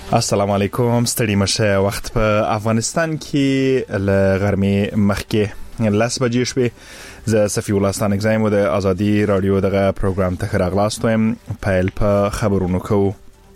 السلام علیکم. ستړي مشه. وخت په افغانستان کې ل غرمې مخکې 10 بجې شوې. زه صفی الله ستانک زایم د ازادي رادیو دغه پروګرام ته راغلاستم. پیل په خبرونو کوو.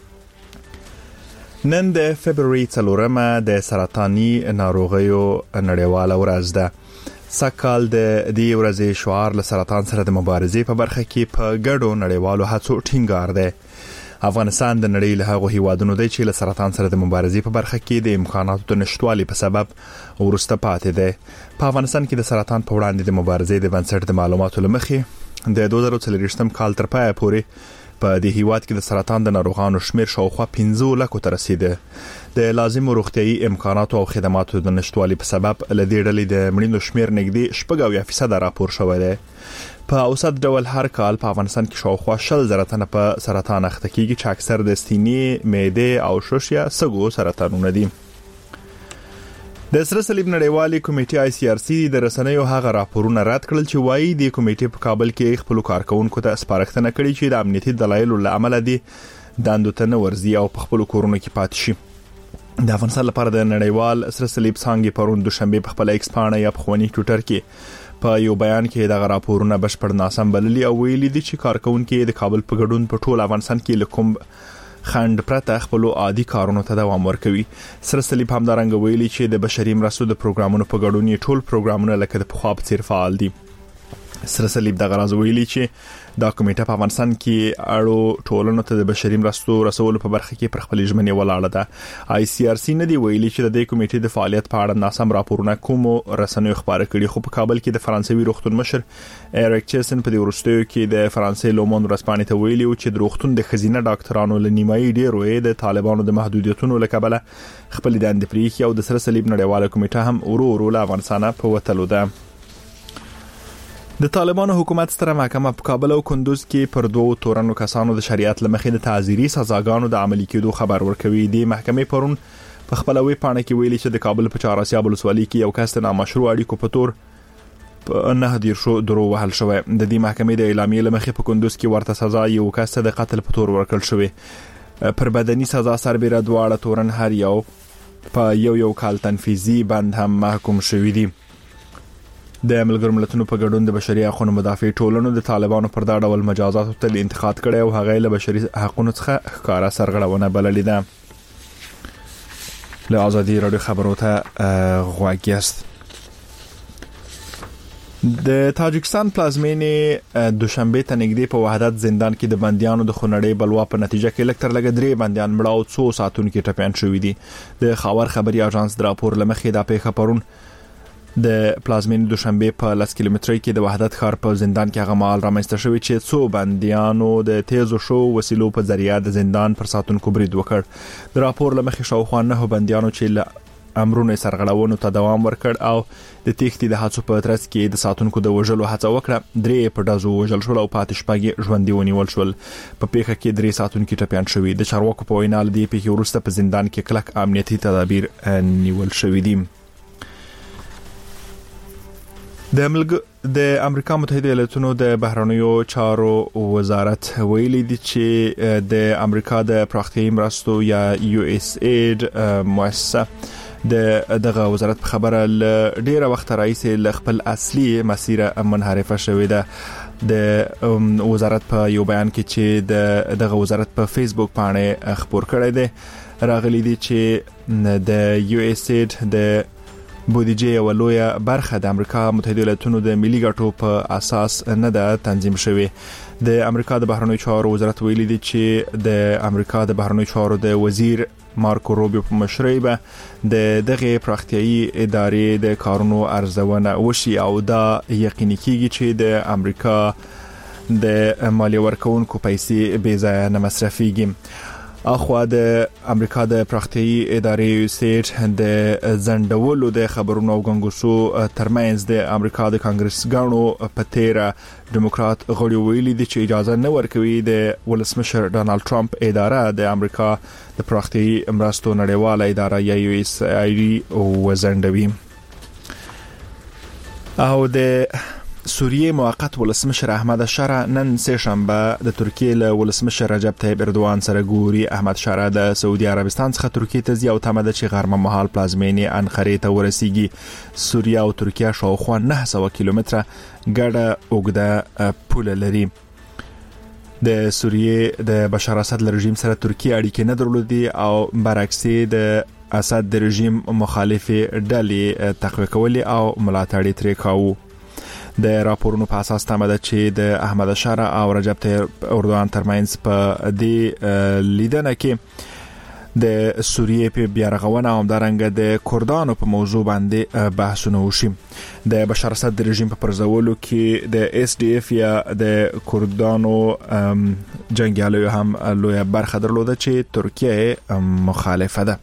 نن د فبرवरी 4 د سرطاني ناروغیو نړیواله ورځ ده. سکهال د دې ورځې شعار له سرطان سره د مبارزې په برخه کې په ګډو نړیوالو هڅو ټینګار دی. افغانستان د نړۍ له هغو هیوادونو دی چې له سرطان سره د مبارزې په برخه کې د امکاناتو د نشټوالي په سبب ورسته پاتې دی. په افغانستان کې د سرطان په وړاندې د مبارزې د بنسټ د معلوماتو لمخې د 2024 کال تر پایه پورې په دې هیواد کې د سرطان د ناروغانو شمیر شاوخوا 15 لکو ته رسیده. د لازم روغتيایي امکاناتو او خدماتو د نشټوالي په سبب ل دې ډلې د مړینو شمیر نږدې 0.4% راپور شوی دی. په اوسط ډول هر کال په افغانستان کې شاوخوا 10,000 تنه په سرطان اخته کیږي چې اکثر د ستینې، معده او شوشیا سږو سرطانونه دي. د سره صلیب نړیوالې کمیټې ICRC د رسنیو هغه راپورونه رد کړل چې وایي د کمیټې په کابل کې خپل کارکونکو ته سپارښتنه کړې چې د امنیتي دلایلو له امله دي دندو ته نه ورځي او په خپل کورونو کې پاتې شي. د افغانستان لپاره د نړیوال سره صلیب څنګه پرون دوشنبه په خپل ایکس پاڼه یا په خواني ټوئیټر کې په یو بیان کې دغه راپورونه بشپړ ناسم بللي او ویلي دي چې کارکونکو د کابل په ګډون په ټول افغانستان کې لکم خند پرته خپل عادي کارونو ته دوام ورکوي. سره صلیب همدارنګ ویلي چې د بشري مرستو د پروګرامونو په ګډون یې ټول پروګرامونه لکه د پخوا په څیر فعال دي. سره صلیب دغه راز ویلي چې دا کمیټه په افغانستان کې اړو ټولنو ته د بشري مرستو رسولو په برخه کې پر خپل ژمنې ولاړه ده. ICRC نه دی ویلي چې د دې کمیټې د فعالیت په اړه ناسم راپورونه کوم رسنیو خبره کړي، خو په کابل کې د فرانسوي روغتون مشر ایریک چیسن په دې ورستیو کې د فرانسې لومون رسپانې ته ویلي چې د روغتون د خزینه ډاکټرانو له نیمایي ډیرو د طالبانو د محدودیتونو له کبله خپل دندې پریخي او د سره صلیب نړیواله کمیټه هم ورو له افغانستان په وتلو ده. د طالبانو حکومت ستره محکمه په کابل او کندوز کې پر 2 تورنو کسانو د شریعت لمخې د تعزیري سزاګانو د عملي کېدو خبر ورکوي. د محکمې پرون په خپل وی پاڼه کې ویلي چې د کابل په چهاراسیاب ولسوالۍ کې یو کس د نامشروع اړیکو په تور په 9 درو وهل شوی. د دې محکمې د اعلامیې لمخې په کندوز کې ورته سزا یو کس د قتل په تور ورکړل شوی. پر بدني سزا سربېره دواړه تورن هر یو په یو کال تنفیذي بند هم محکوم شوی دي. د ملګرو ملتونو په ګډون د بشري حقوقو مدافع ټولنو د طالبانو پر دا ډول مجازات ته انتقاد کړي او هغه له بشري حقوقو څخه ښکارا سرغړونه بللې ده. له ازادي رادیو خبرو ته غواګیست. د تاجکستان پلازمینې دوشنبه ته نږدې په وحدت زندان کې د بنديانو د خونړۍ بلوا په نتیجه کې لکتر لګ 3 بنديان مړه او 2 ساتونکو ټپيان شوې دي. د خاور خبري اژانس د راپور لمخې دا پیښه پرون د پلازمینې دوشنبه په 10 کیلومترۍ کې د وحدت ښار په زندان کې هغه مال رامنځته شوی چې 2 بنديانو د تیزو شو وسیلو په ذریعہ د زندان پر ساتونکو برید وکړ. د راپور لمخې شاوخوا 9 بنديانو چې له امرونو سرغړونو ته دوام ورکړ او د تېښتې د هڅو په ترڅ کې د ساتونکو د وژلو هڅه وکړه. 3 په ډزو وژل شول او پاتې شپږ ژوندۍ ونیول شول. په پیښه کې 3 ساتونکو ټپيان شوي. د چارواکو په وینا د پیښې وروسته په زندان کې کلک امنیتي تدابیر نیول شوي دي. د امریکا متحده ایالاتونو د بهرنیو چارو وزارت ویلي دي چې د امریکا د پراختیایي مرستو یا USAID مؤسسه دغه وزارت په خبره ډیره وخت راځي ل خپل اصلي مسیره منحرفه شوې ده. د وزارت په یو بیان کې چې دغه وزارت په فیسبوک باندې خبر کړی دی راغلي دي چې د USAID د بودیجه یو لویه برخه د امریکا متحده ایالاتونو د ملي ګټو په اساس نه ده تنظیم شوی. د امریکا د بهرنیو چارو وزارت ویلي دی چې د امریکا د بهرنیو چارو د وزیر مارکو روبیو په مشرۍ به دغه پراختیایي ادارې د کارونو ارزونه وشي او دا یقیني کیږي چې د امریکا د مالی ورکوونکو پیسې بې ځایه نه مصرفيږي. اخوا د امریکا د پراختیایي ادارې USAID د زندولو د خبرونو او غنګوسو ترمنځ د امریکا د کانګرسګانو په تیره ډیموکرات غړي ویلي دي چې اجازه نه ورکوي د ولسمشر ډانالډ ټرمپ اداره د امریکا د پراختیایي مرستو نړیواله اداره یا USAID وزندوي. او د سوریه موقت ولسمشر احمد شارع نن سه شنبه د ترکیه له ولسمشر رجب طیب اردوان سره ګوري. احمد شارع د سعودي عربستان څخه ترکیه ته ځي او تمه ده چې غرمه مهال پلازمینې انقره ته ورسیږي. سوریه او ترکیه شاوخوا 900 کیلومتره ګډه اوږده پوله لري. د سوریه د بشار اسد رژیم سره ترکیه اړیکې نه درلودي او برعکس د اسد د رژیم مخالفي ډلې تقویه کولې او ملاتړ یې ترې کاوه. د راپورونو په اساس تمه ده چې د احمد شارع او رجب طیب اردوان ترمنځ په دې لیدنه کې د سوریه په بیارغونه او همدارنګه د کردانو په موضوع باندې بحثونه وشي. د بشار اسد رژیم په پرځولو کې د SDF یا د کردانو جنگیالیو هم لویه برخه درلوده چې ترکیه مخالفه ده.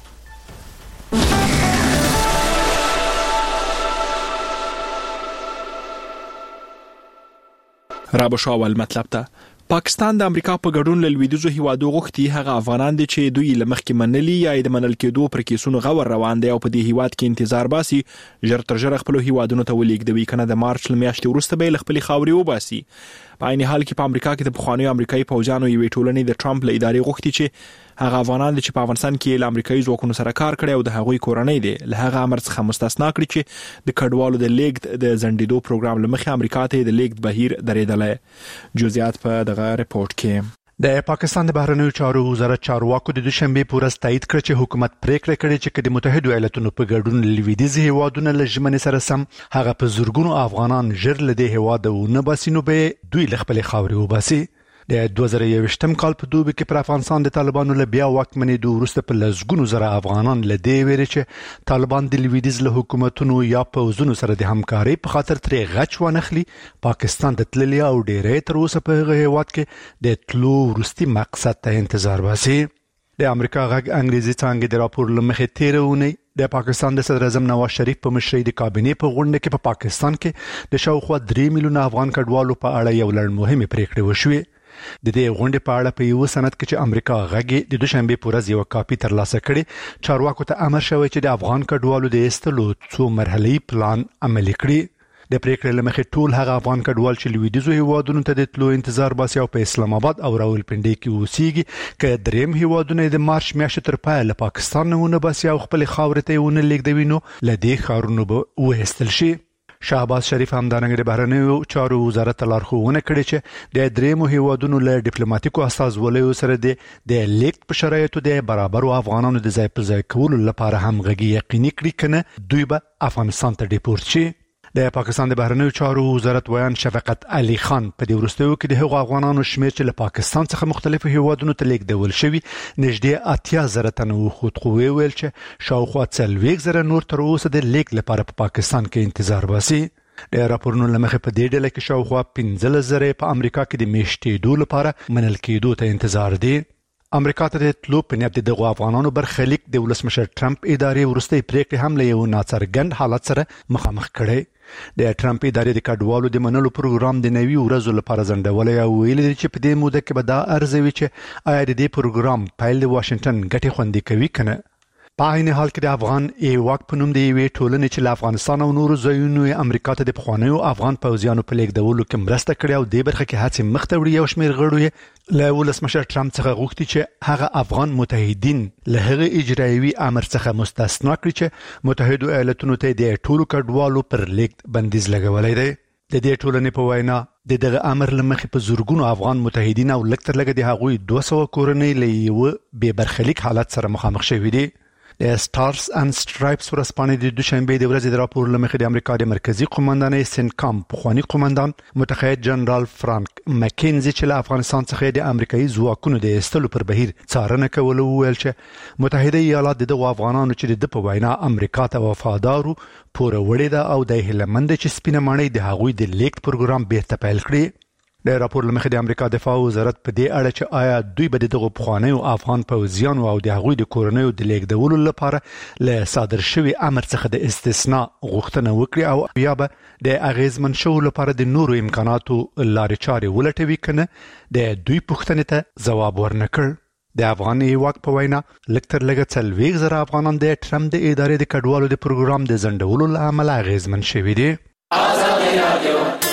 رابو شاول مطلب ته پاکستان د امریکا په ګډون له لویدیځو هیوادو غوښتي هغه افغانان دي چې دوی لمخکې منلي یا د منل کېدو پر کیسونو غور روان دي او په دې هیواد کې انتظار باسي ژر تر ژره خپل هیوادونو ته ولېږدوي کنه د مارچ میاشتې وروسته به خپل خاوري وباسي. په عین حال کې په امریکا کې د پخوانیو امریکایي پوځیانو یوې ټولنې د ټرمپ له ادارې غوښتي چې هغه افغانان چې په افغانستان کې له امریکایي ځواکونو سره کار کړي او د هغوی کورنۍ دي له هغه امر څخه مستثنا کړي چې د کډوالو د لیګد د زندیدو پروګرام لمخې امریکا ته د لیګد بهیر درېدلې. جزئیات په دغه ریپورت کې. د پاکستان د بهرنیو چارو وزارت چارواکو د دوشنبه په ورځ تایید کړ چې حکومت پریکړه کړې چې د متحده ایالاتونو په ګډون لویدیځ هیوادونو له ژمنې سره سم هغه په زورګونو افغانان ژر له دې هیوادونو باسینو به دوی له خپل خاوري وباسي. د 2021م کال په دوبه کې پر افغانستان د طالبانو له بیا واکمنۍ د وروسته په لزګونو زره افغانان له دې ویري چې طالبان د لویدیځ له حکومتونو یا پوځونو سره د همکارۍ په خاطر ترې غچ ونخلي پاکستان د تللی او ډېرې تر اوسه په هغه هیواد کې د تلو وروستي مقصد ته انتظار باسي. د امریکا غږ انګریزي څانګې د راپور لمخې تیرونی د پاکستان د صدر اعظم نواز شریف په مشرۍ د کابینې په غونډه کې په پاکستان کې د شاوخوا 3 میلیونه افغان کډوالو په اړه یو لړ مهمه پریکړه وشوه. د دې غونډې په اړه په یو سند کې چې امریکا غږ د دوشنبه په ورځ یو کاپی ترلاسه کړي چارواکو ته امر شوی چې د افغان کډوالو د ایستلو څو مرحلي پلان عملي کړي. د پریکړې لمخې ټول هغه افغان کډوال چې لویدیځو هیوادونو ته د تلو انتظار باسي او په اسلام آباد او راولپنډي کې اوسېږي که دریم هیوادونه د مارچ میاشتې تر پایه له پاکستان نه ونه باسي او خپل خاورې ته ونه لیږدوي نو له دې ښارونو به وایستل شي. شهباز شریف همدارنګه د بهرنیو چارو وزارت لارښوونه کړې چې د دریمو هیوادونو له ډیپلوماټیکو استازولیو سره د لیکټ په شرایطو د برابرو افغانانو د ځای په ځای کولو لپاره همغږي یقیني کړي کنه دوی به افغانستان ته ډیپورت شي. د پاکستان د بهرنیو چارو وزارت ویان شفقت علي خان په دې وروستیو کې د هغو افغانانو شمیر چې له پاکستان څخه مختلفو هیوادونو ته لیږدول شوي نږدې 80,000 تنه وخت خو ویل چې شاوخوا 40,000 نور تر اوسه د لیک لپاره په پاکستان کې انتظار باسي. د راپورونو لمخې په دې ډله کې شاوخوا 15,000 په امریکا کې د میشتېدو لپاره منل کېدو ته انتظار دي. امریکا ته د تلو په نیت د افغانانو برخلیک د ولسمشر ټرمپ ادارې وروستۍ پریکړې هم له یو ناڅرګند حالت سره مخامخ کړي. د ټرمپ ادارې د کډوالو د منلو پروګرام د نوي ورځو لپاره ځنډولې او ویل دي چې په دې موده کې به دا ارزوي چې آیا د دې پروګرام پایل د واشنگټن ګټې خوندي کوي کنه. په عین حال کې د افغان ایواک په نوم د یوې ټولنې چې له افغانستان او نورو ځایونو امریکا ته د پخوانیو افغان پوځیانو په لیږدولو کې مرسته کړې او د برخه کې هڅې مخ ته وړي. یو شمېر غړو یې له ولسمشر ټرمپ څخه غوښتي چې هغه افغان متحدین له هغه اجرایوي امر څخه مستثنا کړي چې متحده ایالاتونو ته د ټولو کډوالو پر لیږد بندیز لګولای دی. د دې ټولنې په وینا دغه امر لمخې په زورګونو افغان متحدین او لکتر لګ د هغوی 200 کورنۍ له یو به برخلیک حالت سره مخامخ شوي دي. د سټارز اند سټرایپس ورسپانې د دوشنبه د ورځې د راپور لمخې د امریکا د مرکزی قومندانۍ سنکام پخوانی قومندان متقاعد جنرال فرانک مکینزي چې له افغانستان څخه د امریکایي ځواکونو د ایستلو پر بهیر څارنه کوله ویل چې متحده ایالات د افغانانو چې د په وینا امریکا ته وفادارو پوره وړي ده او د هلمند چې سپینه ماڼۍ د هغوی د لیکټ پروګرام بیرته پیل کړي. د راپور لمخې د امریکا دفاع وزارت په دې اړه چې آیا دوی به دغه پخوانیو افغان پوځیانو او د هغوی د کورنیو د لیږدولو لپاره له صادر شوی امر څخه د استثناء غوښتنه وکړي او یا به د اغیزمن شو لپاره د نورو امکاناتو لارې چارې ولټوي کنه د دوی پوښتنې ته ځواب ورنکړ. د افغان ایواک په وینا لکتر لګ 40,000 افغانان د ټرمپ د ادارې د کډوالو د پروګرام د ځنډولو له امله اغیزمن شوي دي. آزادي رادیو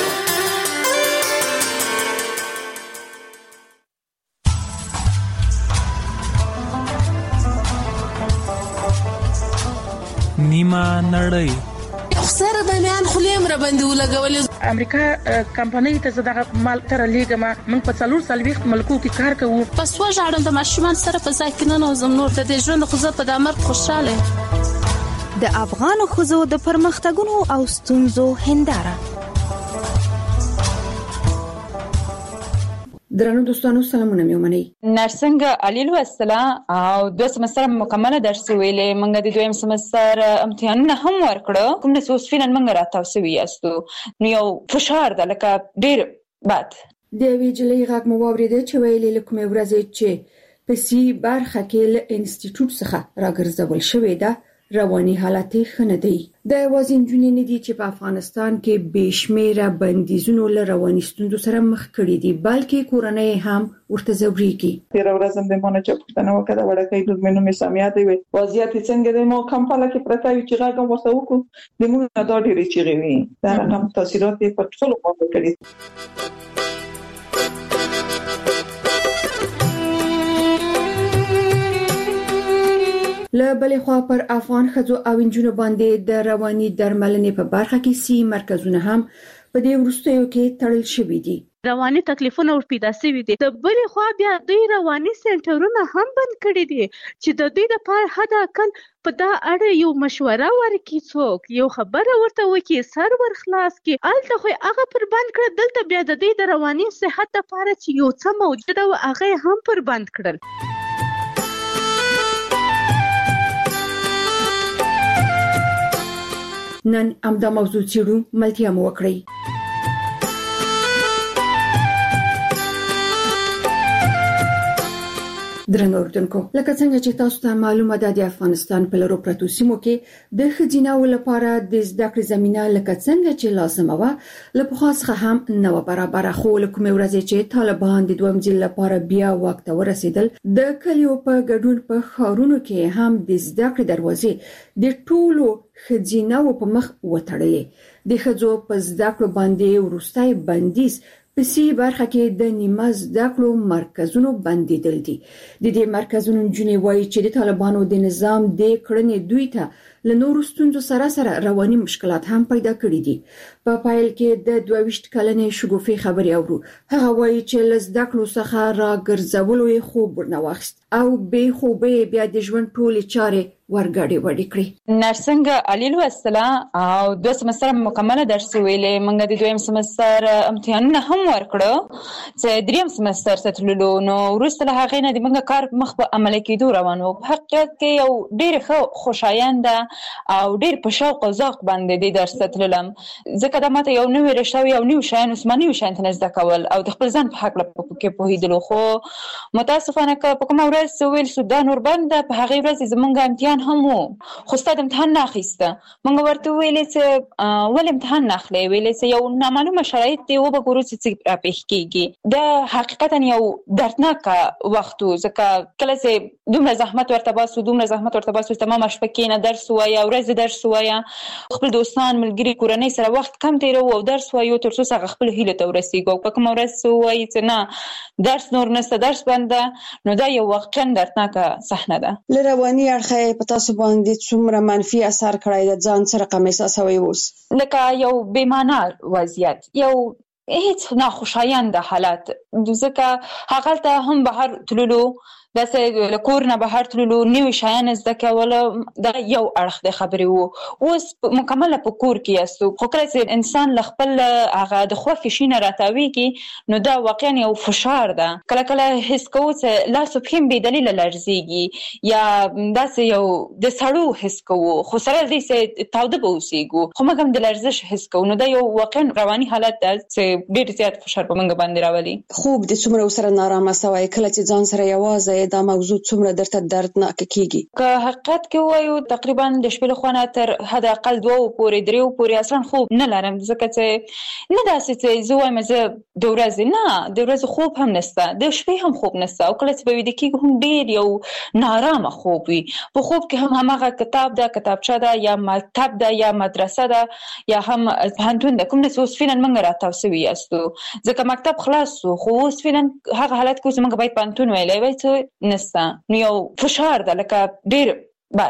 نیمه نړۍ سره د میان خلیم را باندې ولګولې. امریکا کمپنۍ ته زداغه مال تر لیګما موږ په 440 ملکو کې کار کوو. پس وژاړم د ماشومان سره په ځکه نه نوزم نور د ژوند خو زه په دامر خوشاله. د افغان خوځو د پرمختګونو او ستونزو هنداره. درنو دوستانو سلامونه میومنئ. نرسنګ علي لوستله او 2 سمستر مکمله درس ویلې. موږ د 2م سمستر امتحانونه هم ورکړو. کوم څه اوس فعلا موږ راتاو سوي یاستو. نو یو فشار د لکه ډیر بد د ویجلې غږ مو واورېده چې ویلې لکه ورځې چې په سی برخه کې له انسټیټیوټ څخه راګرځول شوې ده رواني حالت خنه دی. د وازین جنین دي چې په افغانستان کې بشمیره بندیزونو له رواني ستونزو سره مخ کړي دي بلکې کورنۍ هم ورته ځوريږي. تیر ورځ هم د مونږ چې پښتنه وکړه وړکې د مینو می سمیا دی وضعیت څنګه دی مو کمپاله کې پرتا وی چې راګم وسو کو د مونږ دا ډېری چیغي وي دا هم تاثیرات په ټول خوا کړی. له بلې خوا پر افغان ښځو او نجونو باندې د رواني درملنې په برخه کې سی مرکزونه هم په دې وروستیو کې تړل شوي دي. رواني تکلیفونه ور پیدا شوي دي. د بلې خوا بیا دوی رواني سنټرونه هم بند کړي دي چې د دوی لپاره حد اقل په دا اړه یو مشوره ورکړي، څوک یو خبره ورته وکړي، سر ورخلاص کړي. الته خو هغه پر بند کړ، دلته بیا د دوی د رواني صحت لپاره چې یو څه موجوده و هغه هم پر بند کړل. نن امدا موضوع چیرو ملتیا مو وکړی. درنو اردوونکو لکه څنګه چې تاسو ته معلومه ده د افغانستان په لورو پرتو سیمو کې د خځیناو لپاره د زده کړې زمينه لکه څنګه چې لازمه و لکه خاصه هم نو برابر خو لکه ورځې چې طالبان د دویم ځل لپاره بیا وخت ورسېدل د کلیو په ګډون په خارونو کې هم د زده کړې دروازې د ټولو خځیناو په مخ وتړلې. د خځو په زده کړو باندې ورستای بندیز په سی برخه کې د نیمه زده کړو مرکزونو بندیدل دي. د دې مرکزونو جنې وایي چې د طالبانو د نظام د کړنې دوی ته له نورو ستونزو سره رواني مشکلات هم پیدا کړي دي. په پایل کې د 22 کلنې شګوفي خبري اورو. هغه وایي چې لزده کړو څخه راګرځولو یې خوب ورنواخست او به خوبه بیا د ژوند ټولې چارې ورګړې وړې کړې. نرسنګ علي لوستله او 2 سمستر مکمله درس ویلې. موږ د 2م سمستر امتحانونه هم ورکړو چې 3م سمستر ته تللو. نو وروسته له هغې نه د موږ کار مخ په عمل کېدو روان و. په حقیقت کې یو ډېر خوشاینده او ډېر په شوق او ذوق باندې د درس ته تللم ځکه دا ماته یو نوې رشته یو نوې شیان عثماني شیان ته زده کول او د خپل ځان په حق لپاره کې پوهېدل. خو متاسفانه که په کومه ورځ ویل شو دا نور بند په هغې ورځ زمونږ امتحان هم وو خو ستاسو امتحان نه اخیسته. موږ ورته ویلې چې ول امتحان نه اخلي، ویلې چې یو نامعلومه شرایط دی و به ګورو چې را پېښ کېږي. دا حقیقتا یو دردناک وخت و ځکه کله چې دومره زحمت ورته باسو تمامه شپه کېنه درس وایه ورځ درس وایه خپل دوستان ملګري کورنۍ سره وخت کم تېرو او درس وایو تر څو هغه خپل هیله ته ورسېږو. په کومه ورځ وایي چې نه درس نور نشته درس بنده نو دا یو واقعا دردناکه صحنه ده. رواني اړخ په تاسو باندې څومره منفي اثر کړی د ځان سره کوم احساس وي اوس؟ لکه یو بې معنا وضعیت، یو هیڅ ناخوشایند حالت ځکه هغه ته هم بهر تللو داسې له کور نه بهر تللو نوي شیان زده کول دا یو اړخ د خبرې وو. اوس مکمله په کور کې یاستو خو کله چې انسان له خپل هغه د خوښې شي نه راتاویږي نو دا واقعا یو فشار ده. کله کله حس کوو چې لاس او پښې بې دلیله لړزېږي یا داسې یو د سړو حس کوو خو سره دې چې تاوده به اوسېږو خو موږ هم د لړزش حس کوو. نو دا یو واقعا رواني حالت ده چې ډېر زیات فشار په موږ باندې راولي. خوب د څومره سره نارامه سوی کله چې ځان سره یوازې دا موضوع څومره درته دردناک کیږي؟ که حقیقت کې وایو تقریبا د شپې له خوا نه تر حد اقل 2 پورې 3 پورې اصلا خوب نه لرم ځکه چې نه داسې چې زه وایم زه د ورځې نه د ورځې خوب هم نشته د شپې هم خوب نشته او کله چې به ویده کېږو هم ډېر یو نارامه خوب وي. په خوب کې هم هماغه کتاب ده کتابچه ده یا مکتب ده یا مدرسه ده یا هم پوهنتون ده کوم څه اوس فعلا موږ راتاو سوي یاستو ځکه مکتب خلاص شو خو اوس فعلا هغه حالت کې اوس موږ باید پوهنتون ویلی وای څه نسته. نو یو فشار ده لکه ډېر بد.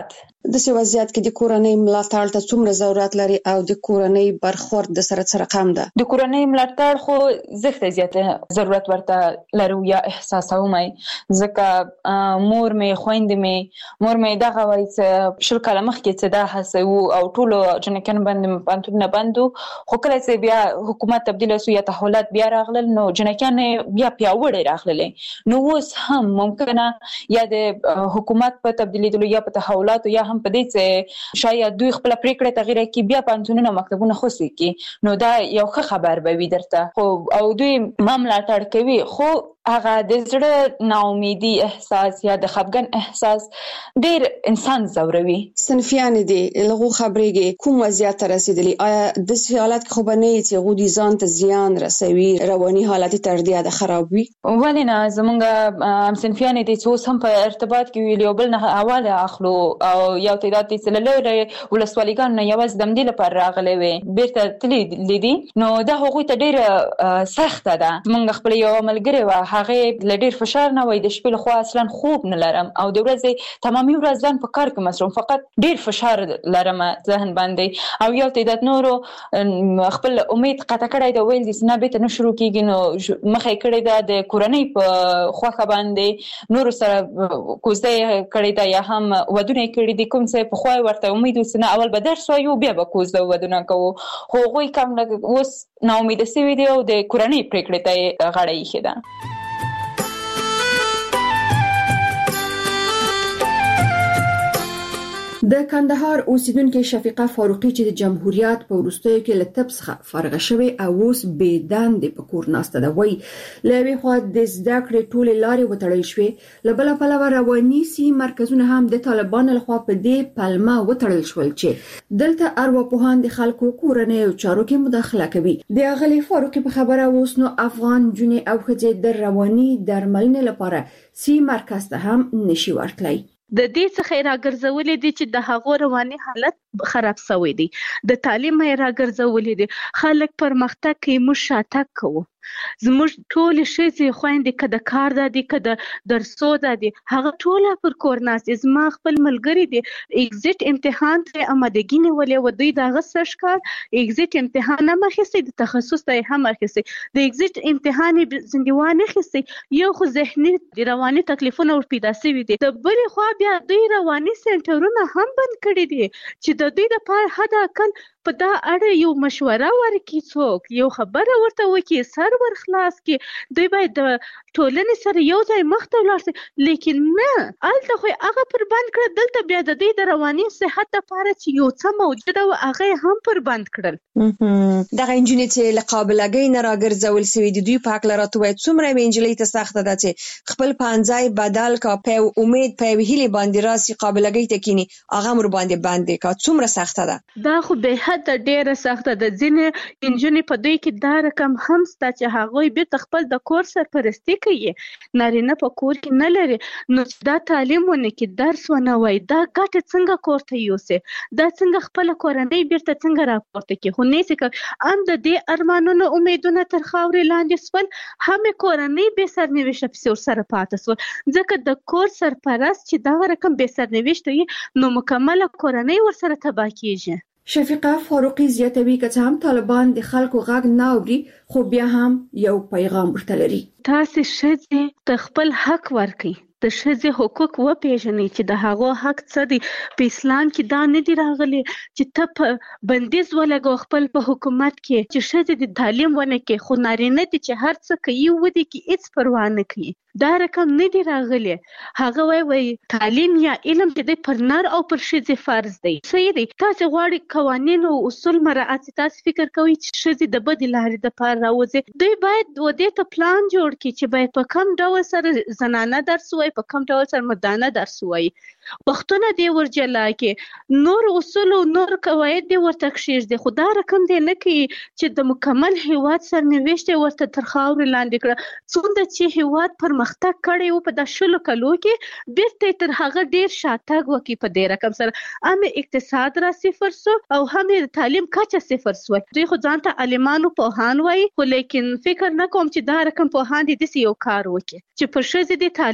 د څه وضعیت کې د کورنۍ ملاتړ ته څومره ضرورت لري او د کورنۍ برخورد د سره رقم ده؟ د کورنۍ ملاتړ خو زخته زیاته ضرورت ورته لرو یا احساسومای، ځکه مور مې خويندې مې دغه وایي چې شل کاله مخکې چې دا هڅه او ټولو جنکان باندې پانتونه بندو، خو کله چې بیا حکومت تبدیل شو یا تحولات بیا راغلل نو جنکان بیا پیاوړي راغلل، نو اوس هم ممکنه یا د حکومت په تبدیلیدلو یا په تحولات یا هم په دې چې شاید دوی خپل پریکړه تغییر کړي بیا پانتونونه مکتبونه خوسي کی، نو دا یو ښه خبر به وي درته، خو او دوی ملاتړ کوي، خو هغه د زړه ناامیدي احساس یا د خفګان احساس ډیر انسان زوروي. صنفیان دي لغو خبرېږي کوم وضعیت ته رسیدلی؟ آیا د حالت کې خو به نه چې غو دي ځان ته زیان رسوي، رواني حالت تردید خراب وي؟ ولې نه، زمونږ صنفیان دي چې اوس هم په ارتباط کې ویل یو بل نه حواله اخلو او یو تعداد چې لری ولسوالیګان نه یوازې د دې لپاره راغلي وي بیرته تللی دي، نو دا هغوی ته ډیر سخت ده. زمونږ خپل یو ملګری و، هغه لډیر فشار نه وای، د شپې خو اصلا خوب نه لرم او د ورځې تمامي ورځ ځان په کار کې مصروف، فقط ډیر فشار لرم ذهن باندې، او یو تعداد نورو خپل امید قطع کړی دا ویل دي چې نه به ته شروع کیږي، نو مخه کړی دا د کورنۍ په خوخه باندې نور سره کوزده کړی دا یا هم ودونه کړی دي، کوم څه په خوای ورته امید وسنه اول به درس وایو بیا به کوزده ودونه کوو، خو غوي کم اوس نا امید سوي دي او د کورنۍ پریکړې ته غاړه یې خېده. د کندهار اوسیدونکو شفیقه فاروقي چې د جمهوریت په وروستیو کې له طب څخه فارغه شوې او اوس بې دندې په کور ناسته ده، وایي لوي خو د زده کړې ټولې لارې وتړل شوې، له بل پلوه رواني سي مرکزونه هم د طالبانو لخوا په دې پلمه وتړل شول چې دلته ارواپوهان د خلکو کورنۍ او چارو کې مداخله کوي. د اغلی فاروقي په خبره اوس نو افغان جنې او ښځې د رواني درملنې لپاره سي مرکز ته هم نشي ورتلای. د دې څخه راګرځولې دي چې د هغو رواني حالت خراب شوی دی، د تعلیم راګرځولې دي، خلک پرمختګ کوي، موږ شاتګ کوو. زموږ ټول ښځې خويندې کده کار دادي کده درسو دادي هغه ټول پر کور ناس. زما خپل ملګری دی ایگزیټ امتحان ته آمادګی نیولې و، دوی دغه سرچ کار ایگزیټ امتحان هم اخیستی، د تخصص ته هم اخیستی، د ایگزیټ امتحان زندوان اخیستی، یو خو ذهني رواني تکلیفونه ور پیدا شوي دي. د بل خو بیا دوی رواني سنټرونه هم بند کړي دي چې د دوی لپاره حد اقل په دا اړه یو مشوره ورکړي، څوک یو خبره ورته وکړي، سر ورخلاص کړي، دوی باید د ټولنې سره یو ځای مخ ته ولاړ شي. لیکن نه، الته خو هغه پر بند کړل، دلته بیا د دوی د رواني صحت لپاره چې یو څه موجوده و هغه هم پر بند کړل. دغه انجنیر چې له قابلګۍ نه راګرځول شوي دي، دوی په حق لراته وایي څومره انجلۍ ته سخته ده چې خپل پانځای بدل کا په امید په هیله باندې راسي قابلګۍ ته کینی هغه مر باندې باندې کا څومره سخته ده. دا خو به حد ډیره سخته ده. ځینې انجنیر په دوی کې دا رقم هم ستا چې هغه بیرته خپل د کور سرپرستی کوي، نارینه په کور کې نه لري، نو دا تعلیم ونه کې درس ونه وای، دا ګټه څنګه کور ته یوسي، دا څنګه خپل کورنۍ بیرته څنګه راپورته کوي. خو نه څه ام د دې ارمانونو امیدونه تر خاورې لاندې سول، هم کورنۍ به سرنوشت په سر پاتې سول، ځکه د کور سرپرست چې دا رقم به سرنوشت وي نو مکمل کورنۍ ورسره تباہ کیږي. شفیقه فاروقي زیاتوي چې هم طالبان د خلکو غږ نه اوري، خو بیا هم یو پیغام ورته لري. تاسو ښځې ته خپل حق ورکړئ، د ښځې حقوق وپیژنئ چې د هغو حق څه دی. په اسلام کې دا نه دی راغلی چې ته په بندیز ولګو خپل په حکومت کې چې ښځې د تعلیم ونه کې، خو نارینه دي چې هر څه کوي ودی کې هیڅ پروا نه کوي. دا رقم نه دی راغلی. هغه وای تعلیم یا علم چې د پر نر او پر ښځې فرض دی. صحیح دی، تاسو غواړئ قوانین او اصول مراعات، تاسو فکر کوئ چې ښځې د بدې لارې د پاره راوځي، دوی باید ودې ته پلان جوړ کړي چې باید په کوم ډول سره زنانه درس وایي، په کوم ډول سره مردانه درس وایي، وختونه دی ورجلا کې نور اصول او نور قواعد دی ورته کښیږدي. خو دا رقم دی نه کوي چې د مکمل هیواد سرنوشت ورته تر خاورې لاندې کړه. څومره چې هیواد پرمختګ کړی و په د شلو کلو کې، بیرته تر هغه ډیر شاتګ وکړي په دې رقم سره، هم اقتصاد را صفر سو او هم د تعلیم کچه صفر سو. دوی خو ځان ته عالمانو پوهان وایي، خو لیکن فکر نه کوم چې دا رقم پوهان دي داسې یو کار وکړي چې پر ښځې د تعلیم ودرېږي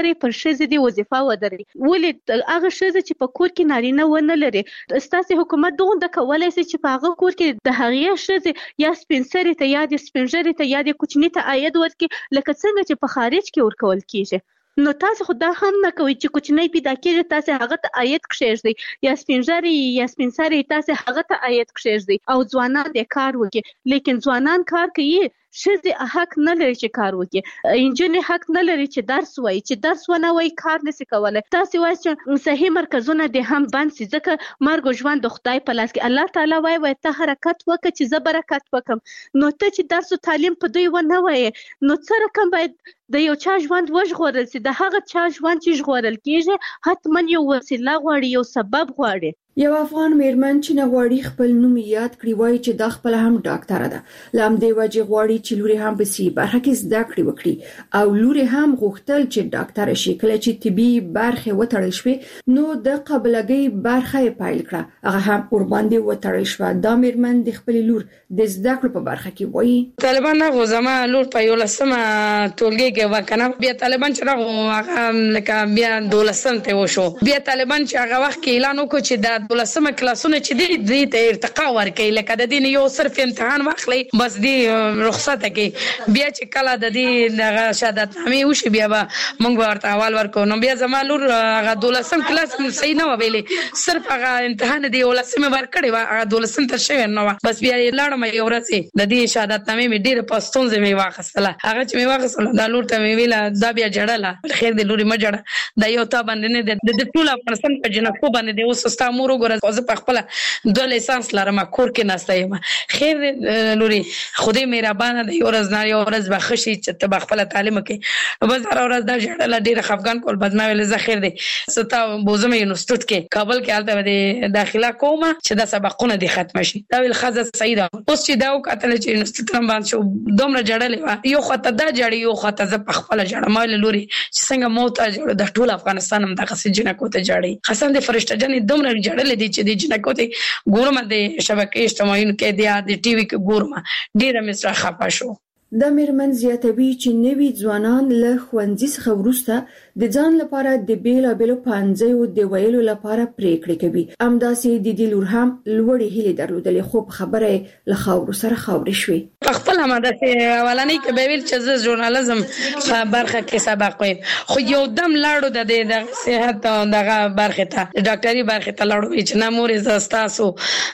ښځې پر ښځې د وظیفه ودري. ولې هغه ښځه چې په کور کې نارینه ونه لري، ستاسو حکومت دغه کولای شي چې په هغه کور کې د هغې ښځې یا سپین سرې ته یا د سپین ږیرې ته یا د کوچني ته عاید ورکړي لکه څنګه چې په خارج کې ورکول کیږي. نو تاسو خو دا هم نه کوئ چې کوچنی پیدا کېږي تاسو هغه ته عاید کښېږدئ، یا سپین ږیری یا سپین سرې تاسو هغه ته عاید کښېږدئ او ځوانان د کار وکړي. لیکن ځوانان کار کوي، ښځې حق نه لري چې کار وکړي، انجونې حق نه لري چې درس وایي، چې درس ونه وایي کار نشي کولی. تاسو وایي چې صحي مرکزونه دې هم بند شي ځکه مرګ او ژوند د خدای په لاس کې. الله تعالی وایي ته حرکت وکړه چې زه برکت وکړم. نو ته چې درس او تعلیم په دوی ونه وایي نو څه رقم باید د یو چا ژوند وژغورل شي؟ د هغه چا ژوند چې ژغورل کېږي حتما یو وسیله غواړي، یو سبب غواړي. یو افغان میرمن چې نه غواړي خپل نوم یاد کړي وایي چې دا خپل هم ډاکټره ده، لامدې وجه غواړي چې لوري هم په سی برخه کې زده کړې وکړي او لوري هم غوښتل چې ډاکټره شي. کله چې طبي برخه وتړل شوې نو د قبلګۍ برخه یې پایل کړه، هغه هم ورباندې وتړل شو. دا میرمن د خپل لور د زده کړو په برخه کې وایي طالبان هغه زما لور په 11مه ټولګي کې وکنه، بیا طالبان چې هغه لکه بیا 12 ته وشو، بیا طالبان چې هغه وخت کې اعلان وکړ چې د 12مه کلاسونه چې دې ته ارتقا ورکړي، لکه د دې یو صرف امتحان واخلي بس دې رخصت کې. بیا چې کله د دې د شهادت نامې وشي بیا به موږ ورته احوال ورکو. نو بیا زما لور هغه 12م کلاس صحیح نه ویلې، صرف هغه امتحان دی 11مه ورکړي و، هغه 12م تر شوی نه و. بس بیا لاړم یو ورځ د دې شهادت نامې مې ډېر پښتون زمې واخستله. هغه چې مې واخستله دا لور ته مې ویله دا بیا جړله، خیر دې لوري ما جړه، دا یو تا باندې نه د ټول افغانستان په جنکو باندې دی اوس ستا مور وګوره زه په خپل 2 لیسانس لرم، کور کې ناسته یم. خیر لوري خدای مهربانه دی، یو ورځ به خشي چې ته خپل تعلیم کې. بس هر ورځ دا جړله ډېر خفګان کول. بس ما ویل زه خیر دی ستا بوزم یونیورسيټ کې کابل کې حالت د داخله کوم چې دا سبقونه دي ختم شي. دا ویل خزه صحیح ده. اوس چې دا وکړل چې یونیورسيټ هم باندې شو دومره جړلې یو خاطر دا جړې یو خاطر زه په خپل جړم. ما ویل لوري چې څنګه موت جوړ د ټول افغانستان هم دغه سجنه کوته جړې قسم دې فرشته جن دومره جړلې دي چې د جنکو ته ګورم د شبکې اجتماعي کې د ټي وي کې ګورم ډیره مې سره خپه شو. د میرمن زیاتوي چې نوي ځوانان له ښوونځي څخه وروسته د ځان لپاره د بیلابېلو پانځیو د ویلو لپاره پریکړې کوي. همداسې د دې لور هم لوړې هیلې درلودلې خو په خبره له خاورو سره خاورې شوې. خپل هم د اولنۍ کې به ویل چې زه ژورنالیزم برخه کې سبق وایم، خو یو دم لاړو د صحت دغه برخه ته ډاکټري برخه ته لاړو چې نه مور زستاسو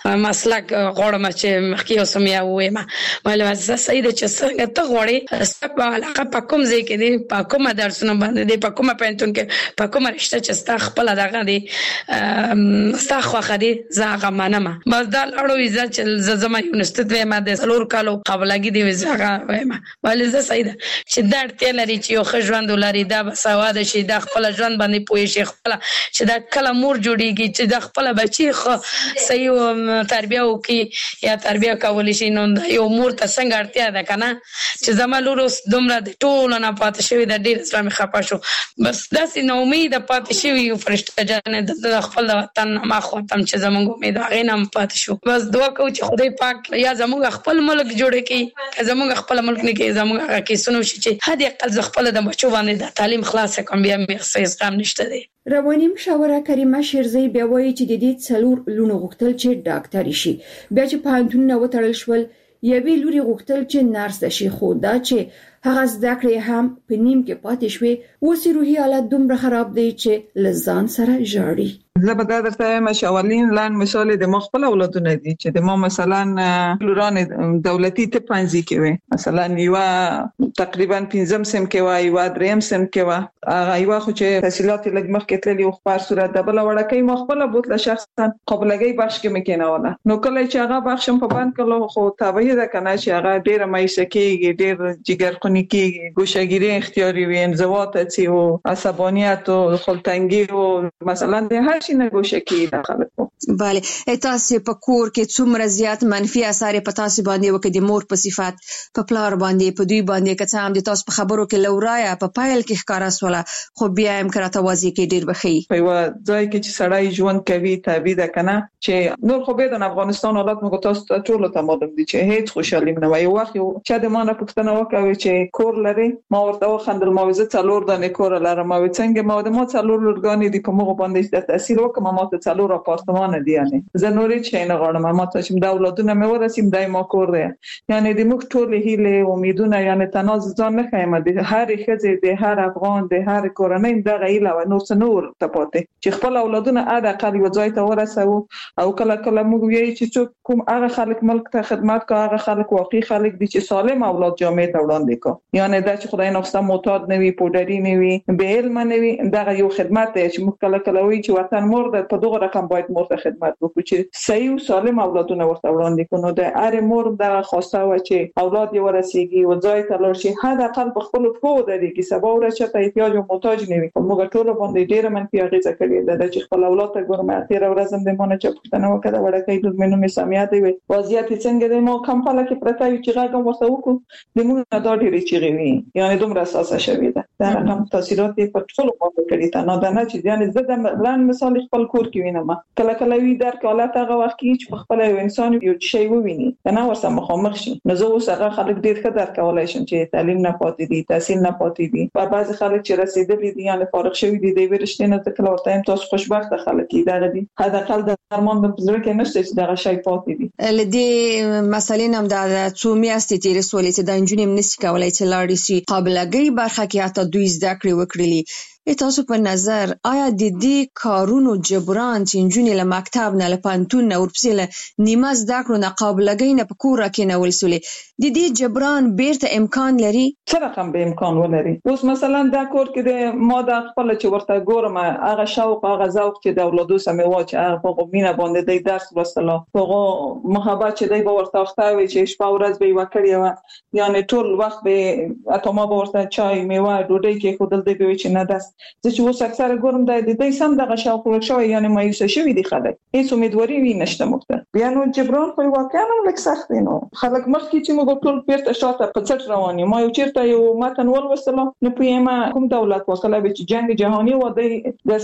مسلک غوړم چې مخکې اوسم یا وایم مله زه سید چې ته غوړې ستپ علاقه په کوم ځای کې دی، په کومه درسونه باندې دی، په کومه پنتون کې، په کومه رشته چې ستا خپل دغه دی ستا خوښه دی زه هغه منم. بس دا لاړو ویزه چې زما یونیورسيټ وایم د 4 کالو قبلګي دی ویزه هغه وایم ولې زه سید چې دا اړتیا لري چې یو ښه ژوند ولري، دا بسواد شي، دا خپل ژوند باندې پوي شي، خپل چې دا کله مور جوړیږي چې دا خپل بچي خو صحیح تربیه وکي یا تربیه کولی شي. نو یو مور ته څنګه اړتیا ده کنه چې زما لور اوس دومره د ټولو نه پاتې شوی د ډېر اسلامي خپه شو. بس داسې نو امید پاتې شوی یو فرشته جان د خپل وطن ما خو تم چې زموږ امید هغه نه پاتې شو. بس دعا کوو چې خدای پاک یا زموږ خپل ملک جوړ کړي، زموږ خپل ملک نه کې زموږ کې سنو شي چې هدي اقل خپل د بچو باندې د تعلیم خلاص کوم بیا مې اسلام نشته دی. رواني مشاوره کریمه شیرزی بیا وایي چې د دې څلور لونو غوښتل چې ډاکټري شي، بیا چې پوهنتونونه وتړل شول یوې لوري غوښتل چې نرس شي، خو دا چې هغه زده کړې هم په نیم کې پاتې شوې. اوس روحي حالت دومره خراب دی چې لزان سره ژاړي. زه به دا درته وایم چې اولین لاندې مثال د ما خپل اولادونه دي چې د ما مثلا لوران دولتي طب پنځي کې وي، مثلا یو تقریبا 5 سم کې وای، یو 3 سم کې وای، هغه یو خو چې تحصیلات لګ مخ کې تللی او خبر صورت د بل وړکې ما خپل بوتله شخصا قبلګي بخش کې مکیناوله. نو کله چې هغه بخشم په بند کړو خو تابعې ده کنه چې هغه ډیره مایسه کېږي، ډیر جګر خونی کېږي، ګوشګيري اختیاري وي، انزوات او عصبانیت او خلتنګي او مثلا د هر شي نه ګوشه کې داخله کو. bale تاسو په کور کې څومره زیات منفي اثر په تاسو باندې وکړي د مور په صفات په پلار باندې په دوی باندې که څه هم د تاسو په خبرو کې لورایا په پایل کې ښکارا سواله خو بیا هم کراته واضح کې ډیر بخي په یو ځای کې چې سړی ژوند کوي تعبید کنه چې نور خو به د افغانستان حالات موږ تاسو ته ټول ته معلوم دي چې هیڅ خوشالي نه وي وخت چې د مانه پښتنه وکوي چې کور لري ما ورته خندل موزه څلور د کور لرم ما څنګه ما د ما څلور لورګانی دي په موږ باندې د تاثیر وکم ما ته څلور اپارتمان دي یعنی زنوري چې نه غواړم ما ته چې د اولادونه مې ورسیم دای ما کور دی یعنی د موږ ټول هیله امیدونه یعنی تناز ځان نه خایم د هر خځې د هر افغان د هر کورنۍ د غیله و نور څنور ته پاتې چې خپل اولادونه اده اقل یو ځای ته ورسو او کله کله موږ ویل چې کوم هغه خلک ملک ته خدمت کوي هغه خلک واقعي خلک دي چې سالم اولاد جامعه ته وړاندې کوي یعنی دا چې خدای نفسه معتاد نه وي پودری نه وي به علم نه وي دا یو خدمت دی چې موږ کله کله وی چې وطن مور د په دغه رقم باید مور ته خدمت وکړي چې صحیح او سالم اولادونه ورته وړاندې کړو د هر مور د خواسته و چې اولاد یې ورسیږي او ځای ته لاړ شي حد اقل په خپل فو دري کې سبا ورچې ته احتیاج او محتاج نه وي موږ ټول باندې ډیره منفي اغیزه کړې ده چې خپل اولاد ته ګورم اخیره ورځم د مونږ چې پښتنه وکړه وړکې د منو می سميات وي وضعیت څنګه د مو کمپاله کې پرته وي چې راګم ورته وکړو د موږ دا ډیره چیغي وي یعنی دومره اساسه شوی ده دا رقم تاثیرات په ټول باندې کړی ته نه دا نه چې یعنی زه د لاندې مثال خپل کور کې وینم کله کله وی در کالات هغه وخت کې چې خپل انسان یو شی وویني نه ورسره مخامخ شي نو زه اوس هغه خلک ډیر ښه درک کولای شم چې تعلیم نه پاتې دي تحصیل نه پاتې دي په بعض خلک چې رسیدلي دي یعنی فارغ شوی دي د ورشتي نه تکل ورته هم تاسو خوشبخت خلک دي دا دي حد اقل د درمان په ځل کې نشته چې دا شی پاتې دي لدی مثلا هم د څو میاشتې تیر سولې چې د انجونیم نسی کولای چې لاړ شي قابلګي برخه کې حتی دوی زده کړې وکړي تاسو په نظر آیا د دې کارونو جبران چې انجونې له مکتب نه له پانتون نه ورپسې له نیمه زده کړو نه قابلګي نه په کور کې نه ولسولې د دې جبران بیرته امکان لري څه رقم به امکان ولري اوس مثلا دا کور کې د ما د خپل چې ورته ګورم هغه شوق هغه ذوق چې د اولادو سمې واچ هغه مینه باندې د درس وسله هغه محبت چې دی به ورته وختاوي چې شپه ورځ به وکړي و یعنی ټول وخت به اتما به ورته چای میوه ډوډۍ کې خودل دی به چې نه داس زه چې اوس اکثر ګورم د دې سم دغه شوق ورشوي یعنی مایوس شوی دي خلک هیڅ امیدواري وي نشته مخته بیا نو جبران خو واقعا لک سخت نو خلک مخکې چې موږ ټول پیرته شاته په څټ رواني ما یو چیرته یو متن ولوسله نو پیما کوم دولت وکړه چې جنگ جهانی و د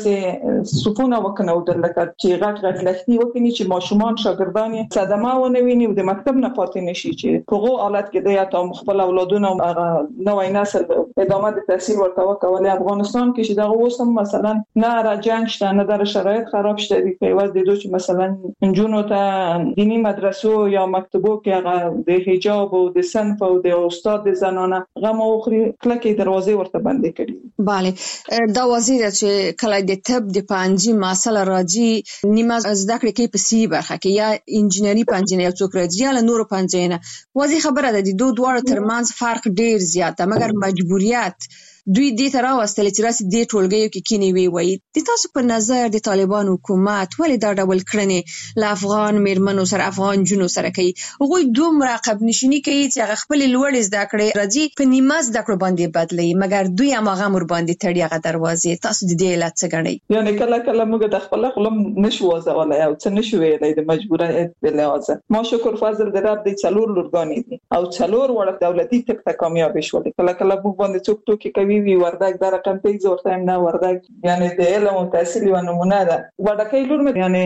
سپونه وکنه او د لکه چې غټ لختي وکني چې ماشومان شاګردان صدمه ونویني او د مکتب نه پاتې نشي چې هغه حالت کې د یا ته خپل اولادونه نوې نسل ادامه د تحصیل ورته وکولای افغانستان کې چې دا اوسم مثلا نه را جنگ شته نه در شرایط خراب شته دی په واسه د دوی چې مثلا انجونو ته دینی مدرسو یا مکتبو کې هغه د حجاب او د صنف او د استاد د زنانه غو اخري کلکې دروازې ورته بندې کړي bale دا وزیر چې کله د طب د پنځه مسله راځي نیمه زده کړې کې په سی برخه کې یا انجینری پنځه یا څوک راځي یا نور پنځه نه وځي خبره ده د دوه دواړو ترمنځ فرق ډیر زیات ده مګر مجبوریت دوی دې تر اوسه چې راسي د ټولګیو کې کینی وی د تاسو په نظر د طالبان حکومت ولې دا ډول کړنې ل افغان میرمنو سره افغان جنو سره کوي هغه دوه مراقب نشونی کوي چې هغه خپل لوړ زده کړې راځي په نیمه زده کړو باندې بدلی مګر دوی هغه مر باندې تړي هغه دروازې تاسو د دې علت څه غنئ یعنی کله کله موږ د خپل خپل نشو وځولای او څه نشو ویلای د مجبوریت په لحاظ ما شکر فضل د رب د څلور لورګانی دي او څلور وړ دولتي ټک کامیاب شول کله کله موږ باندې څوک ټوکی کوي وی وردګ د رقم پیږ ورته نه وردګ یعنی د علم او تحصیل و نمونه ده وړکې لور مې یعنی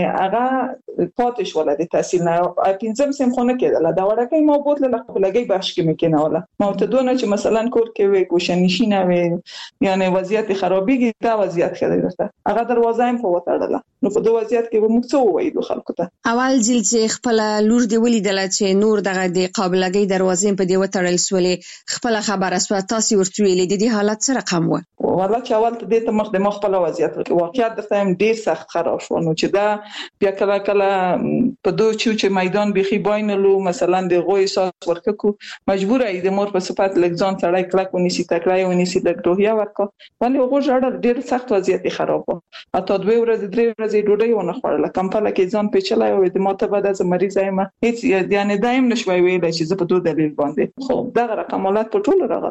هغه پاتې شول د تحصیل نه پنځم سم خونه کېدله دا وړکې ما بوتله لګي بخش کې مې کنه ما ته دونه چې مثلا کور کې وي کوشنشینه وي یعنی وضعیت خرابېږي دا وضعیت خدای هغه دروازه هم په وټړله نو په دوه وضعیت کې موږ څه وایو خلکو ته اول ځل چې خپل لور دی ولیدل چې نور دغه د قابلګي دروازې په دی وټړل سولې خپل خبره سو تاسو ورته ویلې د دې حالت سره قم و والله چې اول ته د مخ د مخ په وضعیت کې واقعیت د تایم ډیر سخت خراب شو نو چې دا بیا کله کله په دوه چې میدان بيخي باینلو مثلا د غوي ساس ورکو مجبور ای د مور په صفات لګځان سړی کلک ونیسي تکړای ونیسي د روحیه ورکو ولی هغه جوړ ډیر سخت وضعیت خراب و اته دوه ورځې درې ورځې ډوډۍ ونه خوړله کمپاله کې ځان پیچلای و د ماته بعد از مریض ایم هیڅ یعنی دایم نشوي ویل چې زه په دوه دلیل باندې خو دا رقمات په ټول راغلی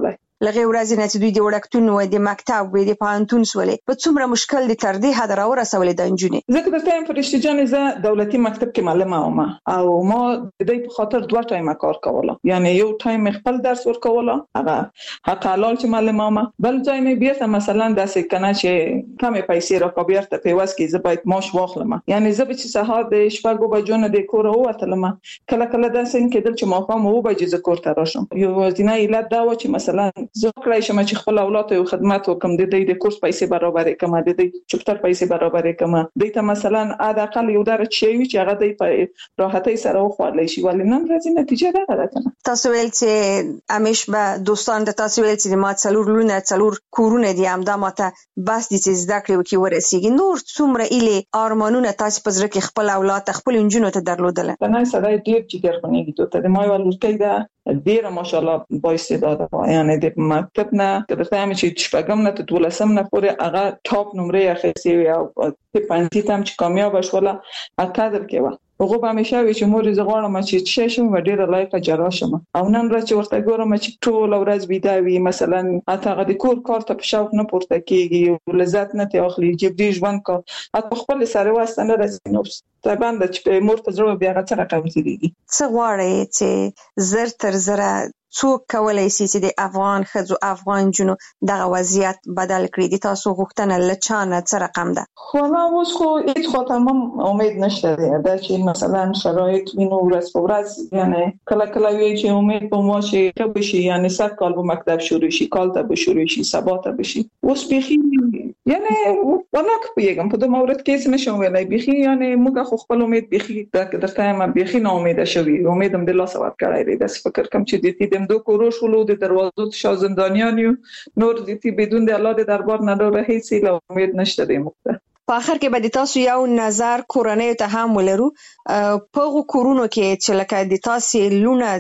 لغه ورځې نه چې دوی د وړکتون و د مکتب و د پوهنتون سولې په څومره مشکل دي تر دې حد راورسولې د انجونې. زه که درته فرشته جان زه دولتي مکتب کې معلمه وم او ما د دې په خاطر 2 ټایم کار کوله، یعنی یو ټایم خپل درس ورکوله هغه حق حلال چې معلمه وم، بل ځای مې بیرته مثلا داسې کنه چې کمې پیسې راکا بیرته پیوس کې زه باید ماش واخلم، یعنی زه به چې سهار د شپږ بجو نه د کور ووتلم کله کله داسې کېدل چې ماښام 2 بجې ز کور ته راشم. یو ځینې علت دا و چې مثلا زه کړای شم چې خپل اولاد ته خدمت وکم، د دې د کورس پیسې برابرې کم، د دې چپټر پیسې برابرې کم، د ته مثلا اقل یو درجه شي چې هغه د راحتۍ سره وخوړلې شي، ولې نن ورځې نتیجه دا راځي. تاسو ویل چې امیش به دوستان د تاسو ویل چې ما څلور لونه څلور کورونه دي هم دا ماته بس دي چې زده کړې وکي ورسیږي. نور څومره ایله ارمانونه تاسو په زړه کې خپل اولاد خپل انجونو ته درلودل؟ نه سره ډیر چې ګرځونی ته د ما ول ورکې دا ډیر ماشاءالله با استعداد و، یعنی د مکتب نه که فهم چې شپږم نه ته 12 نه پورې هغه ټاپ نمرې اخیستي او په پنځه تم چې کامیاب شوله اکادر کې و. هغه به همیشه وی چې مور زه غواړم چې شم و ډیر لایق جرا شم، او نن ورځ چې ورته ګورم چې ټول ورځ بيدا وي مثلا اته د کور کار ته په شوق نه پورته کیږي، لذت نه ته اخلي جبري ژوند کا اته خپل سره واسطه نه رسې نو طبعا چې مور په ضرورت بیا غڅه رقم دي. څه غواړي چې زر تر زره څوک کولای شي چې د افغان خځو افغان جنو دغه وضعیت بدل کړي؟ د تاسو غوښتنه لچانه څه رقم ده؟ خو ما اوس خو هیڅ خو تمام امید نشته دا چې مثلا شرایط وینو ورځ په ورځ، یعنی کله کله وی چې امید په مو شي کبه شي، یعنی سر کال په مکتب شروع شي، کال ته به شروع شي، سبا ته به شي، اوس بيخي یعنی وناک پیګم په دوه مورد کې څه نشم ویلای بيخي، یعنی موږ خو خپل امید بيخي درته ما بيخي نه امید شوی، امیدم د الله سبحانه کړای دی، د فکر کم چې د دې دو کوروش ولو د دروازو شاه زندانیانو نور د تی بدون د الله د دربار نه ډوره هیڅ له امید نشته دی. موږ په اخر کې به د تاسو یو نظر کورنۍ ته هم ولرو په کورونو کې چې لکه د تاسو لونه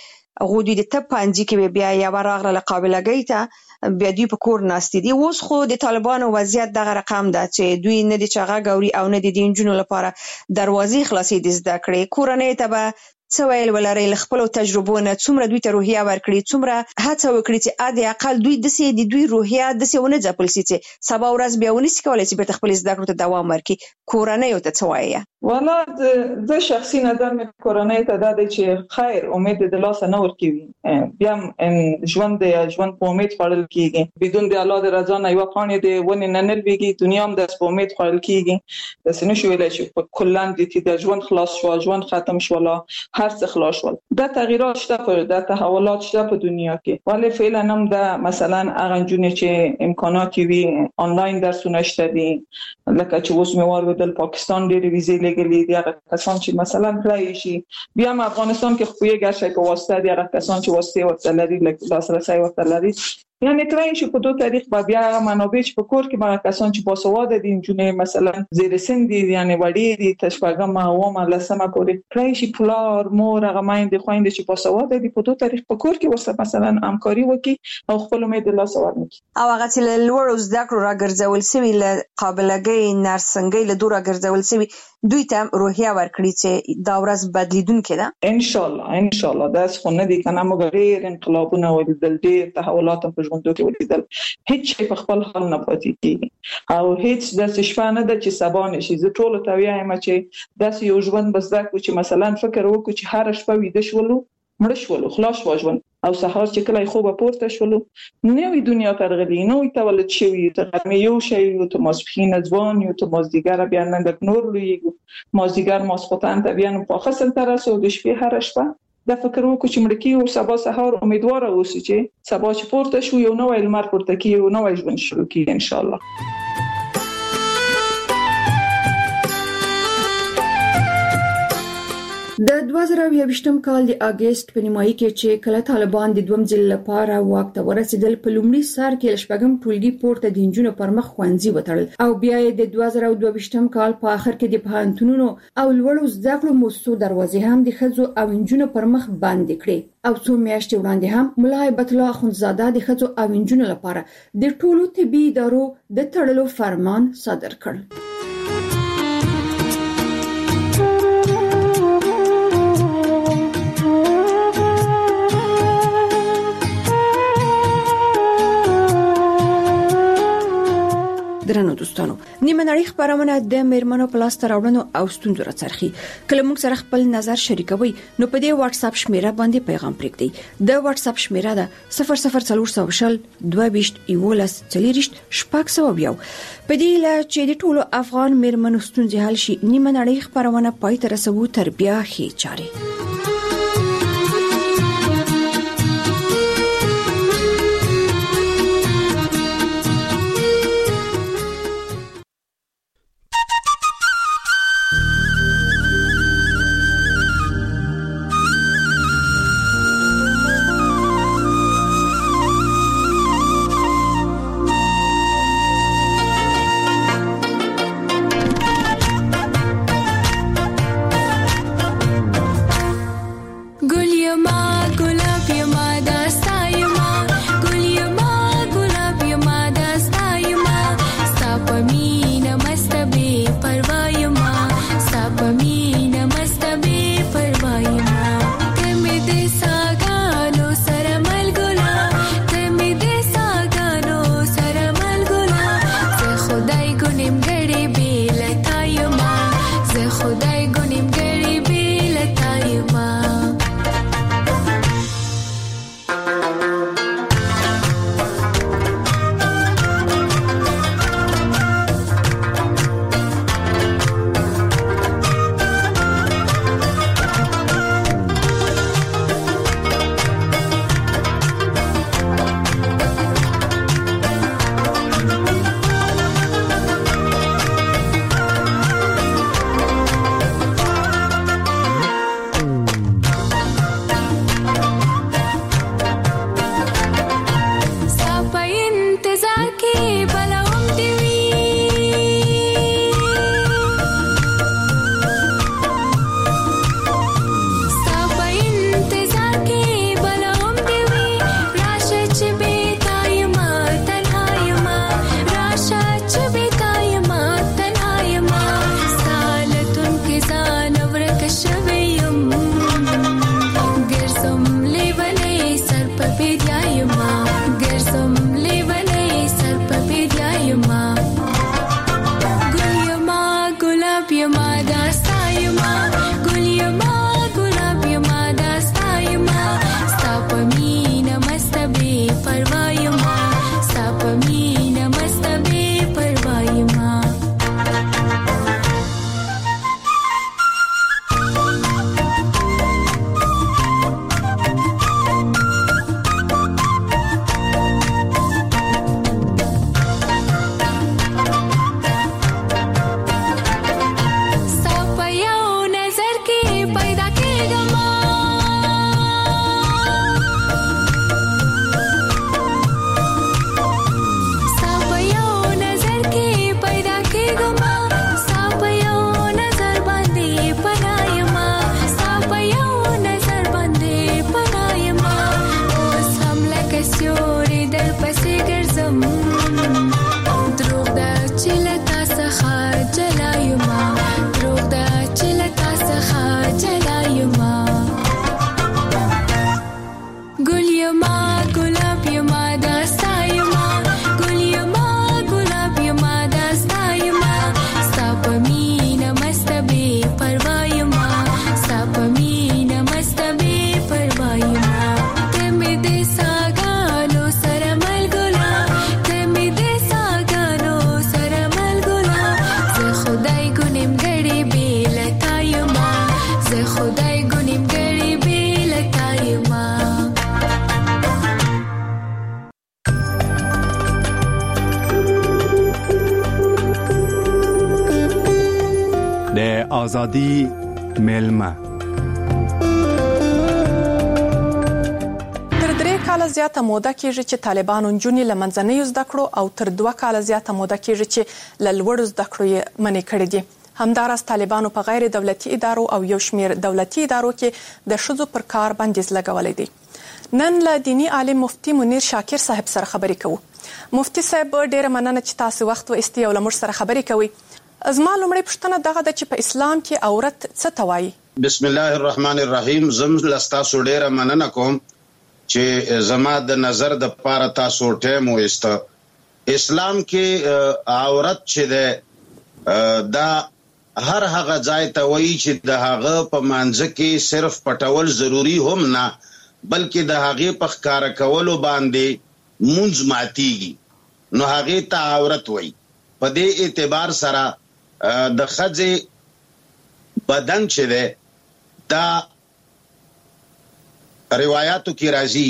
چې غوډي د ته پنځه کې بیا یا راغله قابلګی ته بیا دوی په کور ناستې دي. اوس خو د طالبانو وضعیت دغه رقم ده چې دوی نه دي چاغه ګوري او نه دي د انجونو لپاره دروازې خلاصې دي زده کړې. کورنۍ ته به څه ویل ولري له خپل تجربو نه؟ څومره دوی ته روحیه ورکړي، څومره هڅه وکړي چې اده اقل دوی د دوی روحیه د سونه ځپل سي چې سبا ورځ بیا ونی سکولای چې به خپل زده کړو ته دوام ورکړي. کورنۍ ته څه وایي؟ والله د شخصي نظر مې کورنۍ ته دا دی چې خیر امید د الله سره نور کیږي، بیا ژوند په امید خړل کیږي، بدون د الله د رضا نه یو قانې دی ونی نه نلويږي، دنیا هم د امید خړل کیږي. د سنو شو ویل چې په کلان دي د ژوند خلاص شو، ژوند ختم شو، هر څه خلاص شول. دا تغییرات شته، دا تحولات شته په دنیا کې، ولی فعلا هم دا مثلا هغه جنې چې امکانات وي آنلاین درسونه شته دي، لکه چې اوس مې ورودل پاکستان ډېر ویزې لګلې دي، هغه کسان چې مثلا کړی شي بیا هم افغانستان کې خو یې ګرځي په واسطه دي، هغه کسان چې واسطه ورته لري لکه لاسرسي ورته لري، یعنی کړی شي په دوه تاریخ بیا منابع چې په کور کې هغه کسان چې باسواده دي جنې مثلا زیر سن دي، یعنی وړي دي تشبګه او لسمه پورې کړی شي پلار مور هغه مایند خويند چې باسواده دي په دوه تاریخ په کور کې ورسره مثلا همکاري وکړي او خپل امید الله سوار وکړي. او هغه چې لوړ زده کړو راګرځول سوي له قابلګۍ نرسنګۍ له دوه راګرځول سوي دوی ته روحیه ورکړي چې دا ورځ بدلیدونکې ده. ان شاء الله دا څنګه دي کنه موږ ډېر انقلابونه ولیدل، ډېر تحولات په ژوند کې ولیدل، هیڅ شي په خپل حال نه پاتې کیږي او هیڅ د شپه نه د چې سبا نشي. زه ټول ته وایم چې داس یو ژوند بس دا چې مثلا فکر وکړو چې هر شپه ویده شولو مړ شولو خلاص واژون او سحر چې کله خوبه پورته شولو نوې دنیا ترغلي نوې تولد شوی ته یو شی او ته ماسپخین ځوان یو ته مازدیګر بیا نن د نور لویږي مازدیګر ماسخوتان ته بیا په خاصه تر اوسه د شپې هر شپه د فکر وکړو چې مړکی او سبا سحر امیدوار اوسئ چې سبا چې پورته شو یو نوې لمر پورته کی یو نوې ژوند شروع کی ان شاء الله. د 2020م کال د اگست په نیمایي کې چې کله طالبان د دوم ځل لپاره واک ته ورسېدل په لومړي سر کې لشپږم ټولګي پورته د انجونو پر مخ خوانځي وتړل او بیا د 2022م کال په اخر کې د پوهنتونونو او لوړو زده کړو مؤسسو دروازې هم د ښځو او انجونو پر مخ بندې کړې او څو میاشتې وړاندې هم ملا هیبت الله اخوندزاده د ښځو او انجونو لپاره د ټولو طبي ادارو د تړلو فرمان صادر کړ. درنو دوستانو نیمه نړۍ خبرونه د میرمنو پلاس تراوړنو او ستونزو راڅرخي کله موږ سره خپل نظر شریکوي نو په دې واتس اپ شمیره باندې پیغام پرېږدئ د واتس اپ شمیره ده 0040 22 11 40 شپږ په دې لا چې د ټولو افغان میرمنو ستونزې حل شي نیمه نړۍ خبرونه پای ته رسوو تر بیا هي چاري آزادی ملما تر 3 کاله زیاته موده کېږي چې طالبانو نجونې له منځنیو زده کړو او تر 2 کاله زیاته موده کېږي چې له لوړو زده کړو یې منې کړې دي. همداراز طالبانو په غیر دولتي ادارو او یو شمېر دولتي ادارو کې د ښځو پر کار بندیز لګولی دی. نن له دینی عالم مفتي منیر شاکر صاحب سره خبرې کوو. مفتي صاحب ډېره مننه چې تاسو وخت وایستئ او له موږ سره خبرې کوئ. زما لومړی پوښتنه دغه ده چې په اسلام کې عورت څه ته وایي؟ بسم الله الرحمن الرحیم. زم لستاسو ډېره مننه کوم چې زما د نظر د پاره تاسو ټیم وایسته اسلام کې عورت چې ده دا هر هغه ځای ته وایي چې د هغه په مانځ کې صرف پټول ضروری هم نه بلکې د هغې په ښکاره کولو باندې مونځ ماتیږي نو هغې ته عورت وایي. په دې اعتبار سره د ښځې بدن چې دی دا روایاتو کې راځي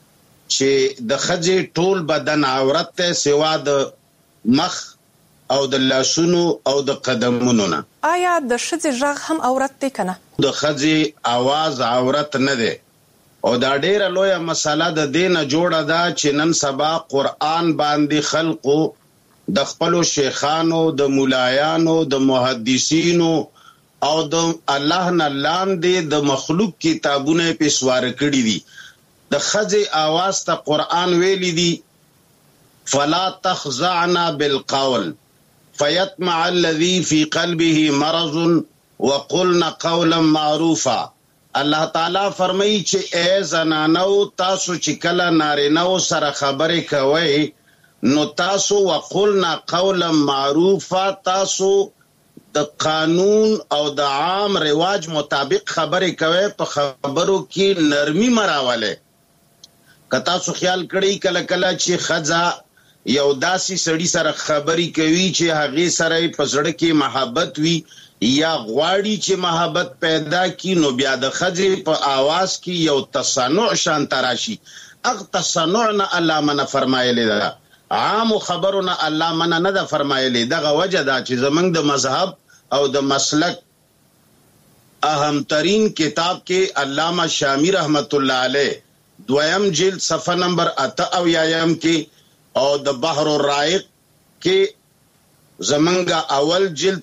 چې د ښځې ټول بدن عورت ته سوا د مخ او د لاسونو او د قدمونو نه. آیا د ښځې غږ هم عورت دی کنه؟ د ښځې आवाज عورت نه دی او دا ډیره لویه مسله د دې نه جوړه ده چې نن سبا قرآن باندې خلقو د خپلو شیخانو د مولایانو د محدثینو او د الله نه لاندې د مخلوق کتابونه په سوار کړي دي. د ښځې आवाज ته قرآن ویلی دی فلا تخضعن بالقول فيطمع الذي في قلبه مرض وقلن قولا معروفا. الله تعالی فرمایي چې اے زنانو تاسو چې کله نارینه‌و سره خبرې کوئ نو تاسو وقلن قولا معروفا تاسو د قانون او د عام رواج مطابق خبرې کوئ په خبرو کې نرمي مراوله. که تاسو خیال کړئ کله کله چې ښځه یو داسې سړي سره خبرې کوي چې هغې سره یې په زړه کې محبت وي یا غواړي چې محبت پیدا کی نو بیا د ښځې په آواز کې یو تصنع شانته راشي. هغه تصنع نه الله منع فرمایلی ده عام خبرو نه الله منع نه ده فرمایلی. دغه وجه ده چې زمونږ د مذهب او د مسلک اهمترین کتاب کې علامه شامی رحمت الله علیه 2م جلد صفحه نمبر 88 کې او د بحر الرائق کې زمنګا اول جلد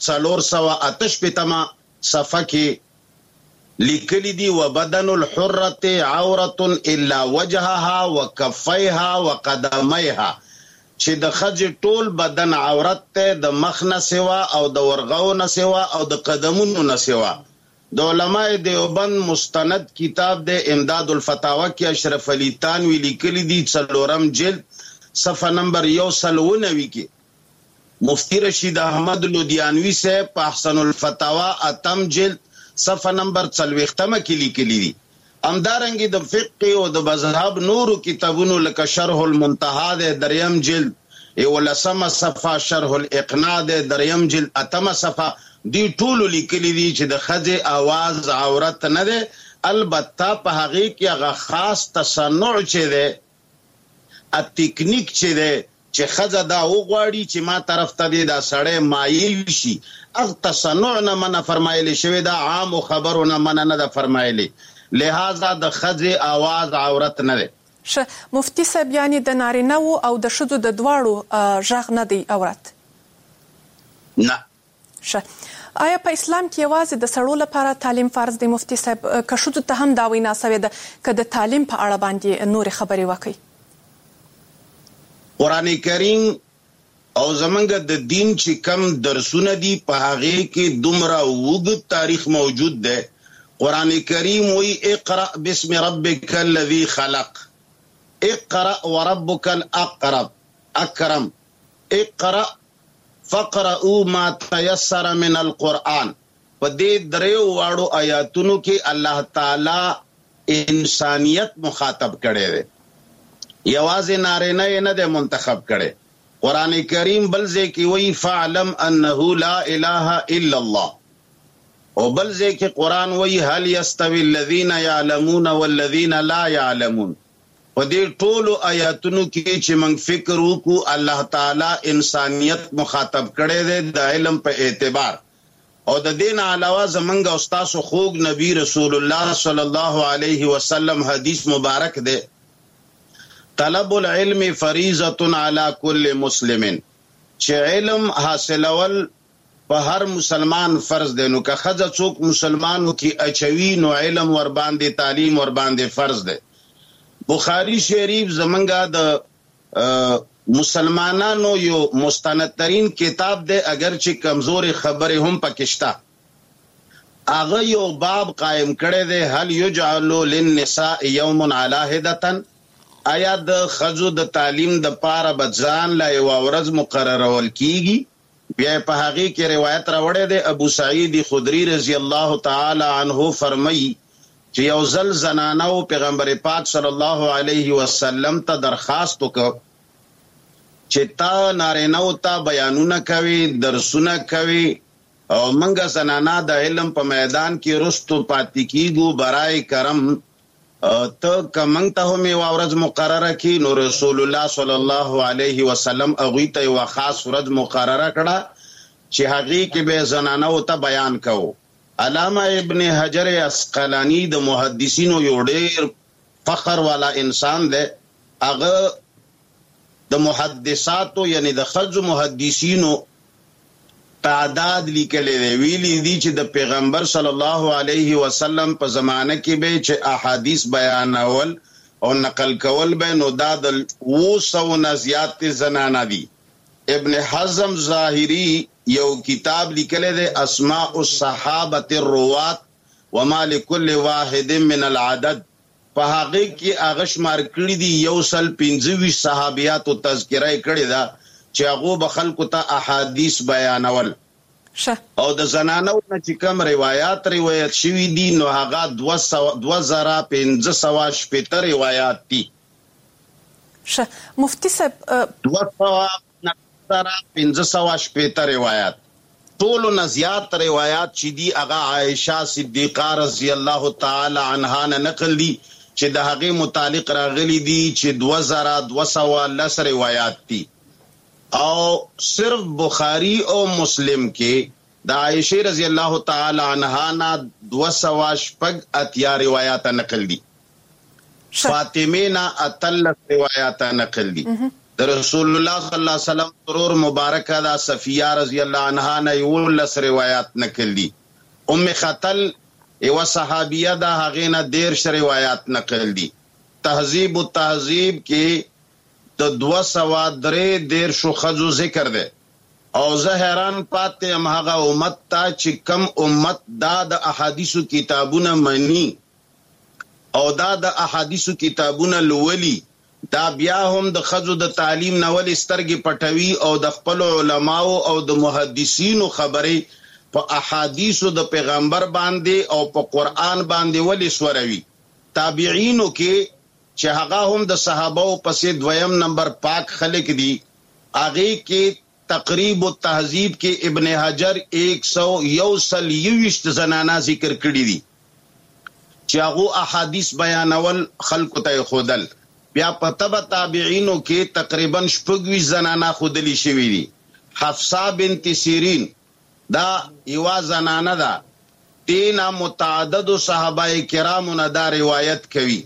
488 صفحه کې لیکلی دی وبدن الحرة عورة الا وجهها وكفيها وقدميها چې د ښځې ټول بدن عورت ته د مخ نه سوا او د ورغو نه سوا او د قدمونو نه سوا. د علماء دیوبند مستند کتاب د امداد الفتاوا کې اشرف علی تانوی لیکلی دی 4م جلد صفحه نمبر 190 کې مفتی رشید احمد لودیانوی سے احسن الفتاوا 8م جلد صفحه نمبر 40 کې لیکلی دی. همدارنګه د فقه او د مذهب نورو کتابونو لکه شرح المنتهى د 3م جلد 11 صفحه شرح الاقناع د 3م جلد 8 صفحه دی ټول لیکلی دی چې د ښځې आवाज عورت نه ده البته په هغه کې هغه خاص تصنع چې ده ا تکنیک چې ده چې ښځه دا وغواړي چې ما طرف ته دی دا سړی مایل شي هغه تصنع نه منع فرمایلی شوی دا عام خبرو نه منع نه ده فرمایلی لہذا د ښځې आवाज عورت نه ده. مفتی صاحب یعنی د نارینه‌و او د ښځو د دواړو غږ نه دی عورت؟ نه. آیا په اسلام کې یوازې د سړو لپاره تعلیم فرض دی مفتی صاحب که ښځو ته هم دا وینا سوې ده که د تعلیم په اړه باندې نورې خبرې وکړي؟ قرآن کریم او زمونږ د دین چې کم درسونه دي په هغې کې دومره اوږد تاریخ موجود دی. قرآن کریم وی اقرأ بسم ربک الذی خلق اقرأ وربک الاکرم اقرأ فقرأوا ما تيسر من القرآن. په دې دریو واړو آیاتونو کې الله تعالی انسانیت مخاطب کړي دی یوازې نارینه نه ده منتخب کړي. قرآن کریم بل ځای کې وی فاعلم انه لا اله الا الله او بل ځای کې قرآن وی هل يستوي الذين يعلمون والذين لا يعلمون. په دې ټولو آیاتونو کې چې موږ فکر وکړو الله تعالی انسانیت مخاطب کړي دی د علم په اعتبار او د دین علاوه زمونږ او ستاسو خوږ نبی رسول الله صلی الله علیه وسلم حدیث مبارک دی طلب العلم فریضة علی کل مسلم چې علم حاصلول په هر مسلمان فرض دی. نو که ښځه څوک مسلمانو کې اچوي نو علم ور باندې تعلیم ور باندې فرض دی. بخاری شریف زمونږ د مسلمانانو یو مستندترین کتاب دی اگر چې کمزور خبرې هم پکې شته. هغه یو باب قائم کړی دی هل یجعل للنساء یوم علی هدة آیا د خزو د تعلیم د پاره بځان لا یو ورځ مقررول کیږي؟ بیا په هغه کې روایت راوړی دی ابو سعید خدری رضی الله تعالی عنه فرمایي چې یو ځل زنانو پیغمبر پاک صلی الله علیه وسلم ته درخواست وکړ چې تا نارینه ته بیانونه کوي، درسونه کوي او منګه زنانا د علم په میدان کې رستو پاتې کیږو، برای کرم ته کمنګ ته هم یو ورځ مقرره کی. نو رسول الله صلی الله علیه وسلم هغه ته یو خاص ورځ مقرره کړه چې هغه کې به زنانو ته بیان کوو. علامه ابن حجر اسقلانی د محدثینو یو ډېر فخر والا انسان دی. هغه د محدثاتو یعنی د خلج محدثینو تعداد لیکلی دی. ویلی دی چې د پیغمبر صلی الله علیه وسلم په زمانه کې به چې احادیث بیانول او نقل کول به نو دا د 200 نه زیات زنانه دي. ابن حزم ظاهری یو کتاب لیکلی دی اسماء الصحابه الروات وما لكل واحد من العدد. په هغه کې هغه شمار کړي دي 125 صحابيات او تذکرہ کړي دا چې هغه به خلکو ته احادیث بیانول. او د زنانو نه چې کوم روایت شوي دي نو هغه 2500 روایت دي. مفتی صاحب 2500 روایت ټولو نه زیات روایات چې دي هغه عائشه صدیقه رضی الله تعالی عنها نه نقل دي چې د هغه متعلق راغلي دي چې 2210 روایات دي. او صرف بخاری او مسلم کې د عائشہ رضی الله تعالی عنها نا 280 روایات نقل دي. فاطمه نا 30 روایات نقل دي. د رسول الله صلی الله علیه وسلم ضرور مبارک دا صفیہ رضی الله عنها نا 19 روایات نقل دي. ام خطل یو صحابیہ دا هغه نا 13 روایات نقل دي. تهذیب التهذیب کې د 213 خزو ذکر ده. او زه حیران پاتې هم هغه امت ته چې کم امت دا د احادیثو کتابونه مني او دا د احادیثو کتابونه لولي، دا بیا هم د خزو د تعلیم نه ولې سترګې پټوي او د خپل علماو او د محدثینو خبرې په احادیثو د پیغمبر باندې او په قرآن باندې ولې سوروي. تابعینو کې چې هغه هم د صحابه پسې دویم نمبر پاک خلق دي، هغه کې تقریب التهذیب کې ابن حجر 121 زنانا ذکر کړی دي چې هغه احادیث بیانول خلق ته خودل. بیا په تبع تابعینو کې تقریبا 26 زنانا خودلی شوی دي. حفصه بنت سیرین دا یو زنانه ده، تینا متعدد صحابه کرامو نه دا روایت کوي.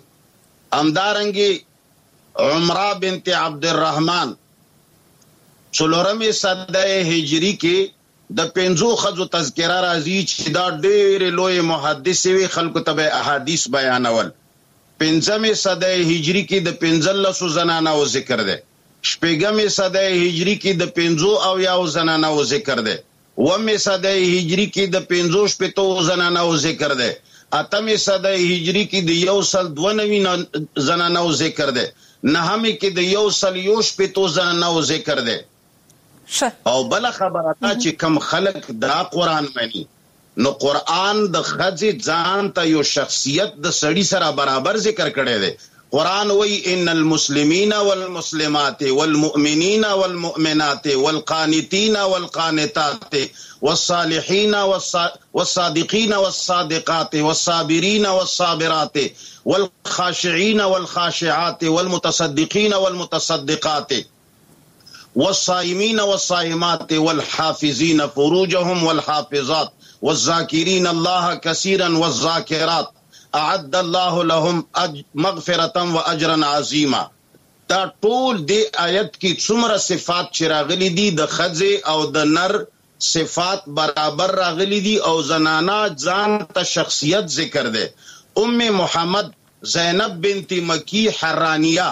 امدارنګي عمره بنت عبد الرحمن څلورمه صده هجری کې د 5 خزو تذکرہ راځي چې دا ډېر لوی محدث وی خلکو ته احادیث بیانول. 5مه صده هجری کې د 15 زنانو ذکر ده. 8مه صده هجری کې د 50 او یاو زنانو ذکر ده. 9مه صده هجری کې د 55 زنانو ذکر ده. 8مه صده هجری کې د 192 زنانو ذکر ده. 9مه کې د 155 زنانو ذکر ده. او بل خبره تا چې کم خلق دا قرآن مانی نو قرآن د خځې ځان ته یو شخصیت د سړی سره برابر ذکر کړی دی. قرآن وی ان المسلمین والمسلمات والمؤمنین والمؤمنات والقانتین والقانتات والصالحین والصادقین والصادقات والصابرین والصابرات والخاشعین والخاشعات والمتصدقین والمتصدقات والصائمين والصائمات والحافظين فروجهم والحافظات والذاكرين الله كثيرا والذاكرات اعد الله لهم مغفرة واجرا عظيما. دا ټول دی آیت کی څومره صفات چې راغلي دي د خځې او د نر صفات برابر راغلي دي او زنانا ځان ته شخصیت ذکر ده. ام محمد زینب بنت مکی حرانیہ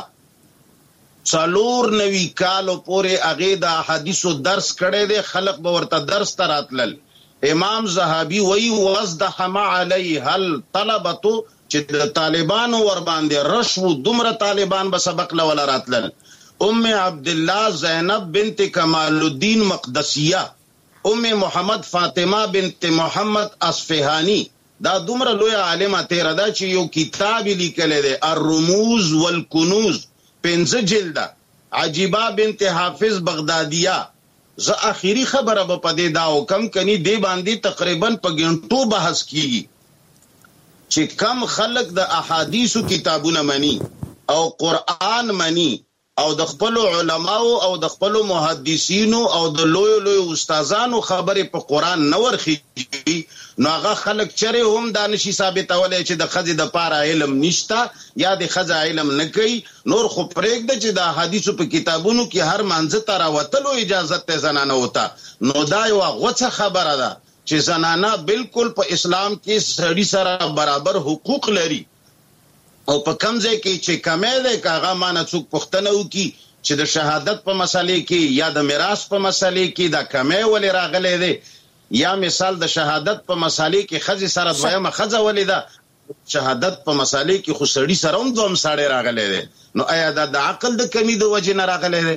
94 کالو پورې هغه د حدیثو درس کړي دي، خلق به ورته درس تراتلل. امام زهبي وی وزدحم علیها الطلبه چې د طالبانو ور باندې رشو دومره طالبان به سبق لول راتلل. ام عبد الله زینب بنت کمال الدین مقدسیه، ام محمد فاطمه بنت محمد اصفهانی، دا دومره لوی عالمه تیر ده چې یو کتاب لیکل دی الرموز والکنوز 15 جلده. عجیبه بنت حافظ بغدادیه. زه اخیری خبره به پدې دا حکم کني دی باندې تقریبا په غنټو بحث کیږي چې کم خلق د احادیثو کتابونه مني او قرآن مني او د خپل علماو او د خپل محدثینو او د لوی استادانو خبره په قرآن نور خيږي، نو هغه خلک چره هم دانشي ثابتولای چې د خزې د پاره علم نشتا یا د خزې علم نه کوي. نور خو پرېږده چې د حدیثو په کتابونو کې هر منځ ته راوتلو اجازه ته زنانه وتا، نو دا یو غوڅه خبره ده چې زنانه بالکل په اسلام کې سړي سره برابر حقوق لري. او په کم ځای کې چې کمې ده کاغه مانه څوک پښتنه وکي چې د شهادت په مسلې کې یا د میراث په مسلې کې دا کمې ولې راغلې ده، یا مثال د شهادت په مسالې کې خزي سره دویمه خزه ولیدا، شهادت په مسالې کې خو سړی سره هم دوم ساړې راغلې ده، نو آیا دا د عقل د کمی د وجه نه راغلې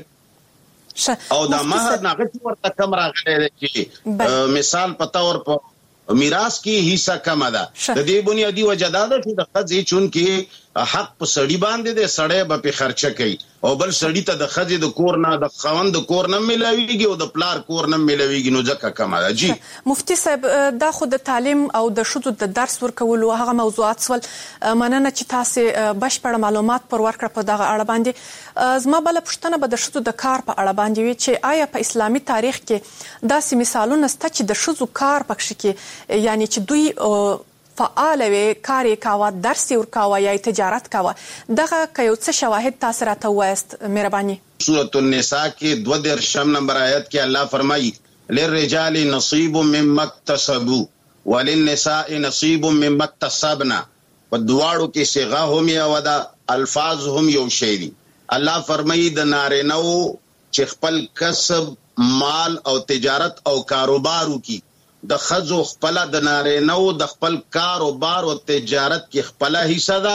ده او دا مہر ناغت ورته کم راغلې ده چې مثال په تور په میراث کې حصہ کم ده. د دې بنیادی وجه دا ده چې د خزي چون کې حق په سړی باندې ده، سړی به په خرچه کوي او بل سړی ته د خزي د کور نه د خوند د کور نه ملويږي او د پلار کور نه ملويږي، نو ځکه کم ده. جی مفتي صاحب، دا خو د تعلیم او د شذو د درس ورکولو هغه موضوعات سول، مننه چې تاسو بشپړ معلومات پر ورکړه په دغه اړه باندې. زما بل پښتنه به د شذو د کار په اړه باندې وي چې آیا په اسلامي تاریخ کې داسې مثالونه شته چې د شذو کار پکښ کې یعنی چې دوی فعال وي، کار یې کاوه، درس یې ورکاوه یا تجارت کاوه، دغه که یو څه شواهد تاسو راته ووایاست مهرباني. سورۃ النساء کې 22 نمبر آیت کې الله فرمایي للرجال نصیب مما اکتسبوا وللنساء نصیب مما اکتسبنا. په دواړو کې صيغه هم یو ده، الفاظ هم یو شی دي. الله فرمایي د نارینه‌و چې خپل کسب مال او تجارت او کاروبارو کې د خزو خپل د نارینه‌و د خپل کاروبار او تجارت کې خپل حصہ ده.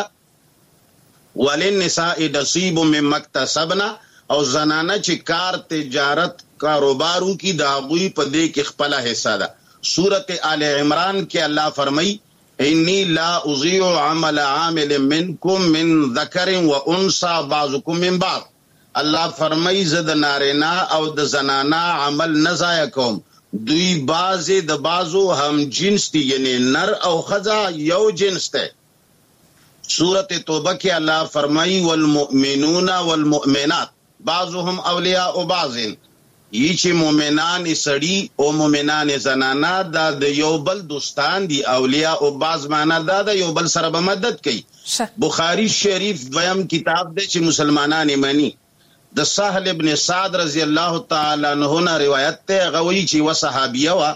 وللنساء نصیب مما اکتسبنا، او زنانه چې کار تجارت کاروبارو کې د هغوی په دې کې خپل حصہ ده. سورۃ آل عمران کې الله فرمایي انی لا اضيع عمل عامل منکم من ذکر و انثى بعضکم من بعض. الله فرمایي زه د نارینه او د زنانه عمل نه ضایع کوم، دوی بازه د بازو هم جنس دي، یعنی نر او خزا یو جنس ده. سورۃ توبه کې الله فرمایي والمؤمنون والمؤمنات بعضهم اولیاء بعض، یی چې مؤمنان سړي او مؤمنان زنانه دا د یو بل دوستان دي، اولیاء او بعض معنا دا د یو بل سره به مدد کوي. بخاری شریف دویم کتاب دی چې مسلمانان یې مني. د سهل ابن سعد رضی الله تعالی عنہ نه روایت ته غوي چې و صحابیه وا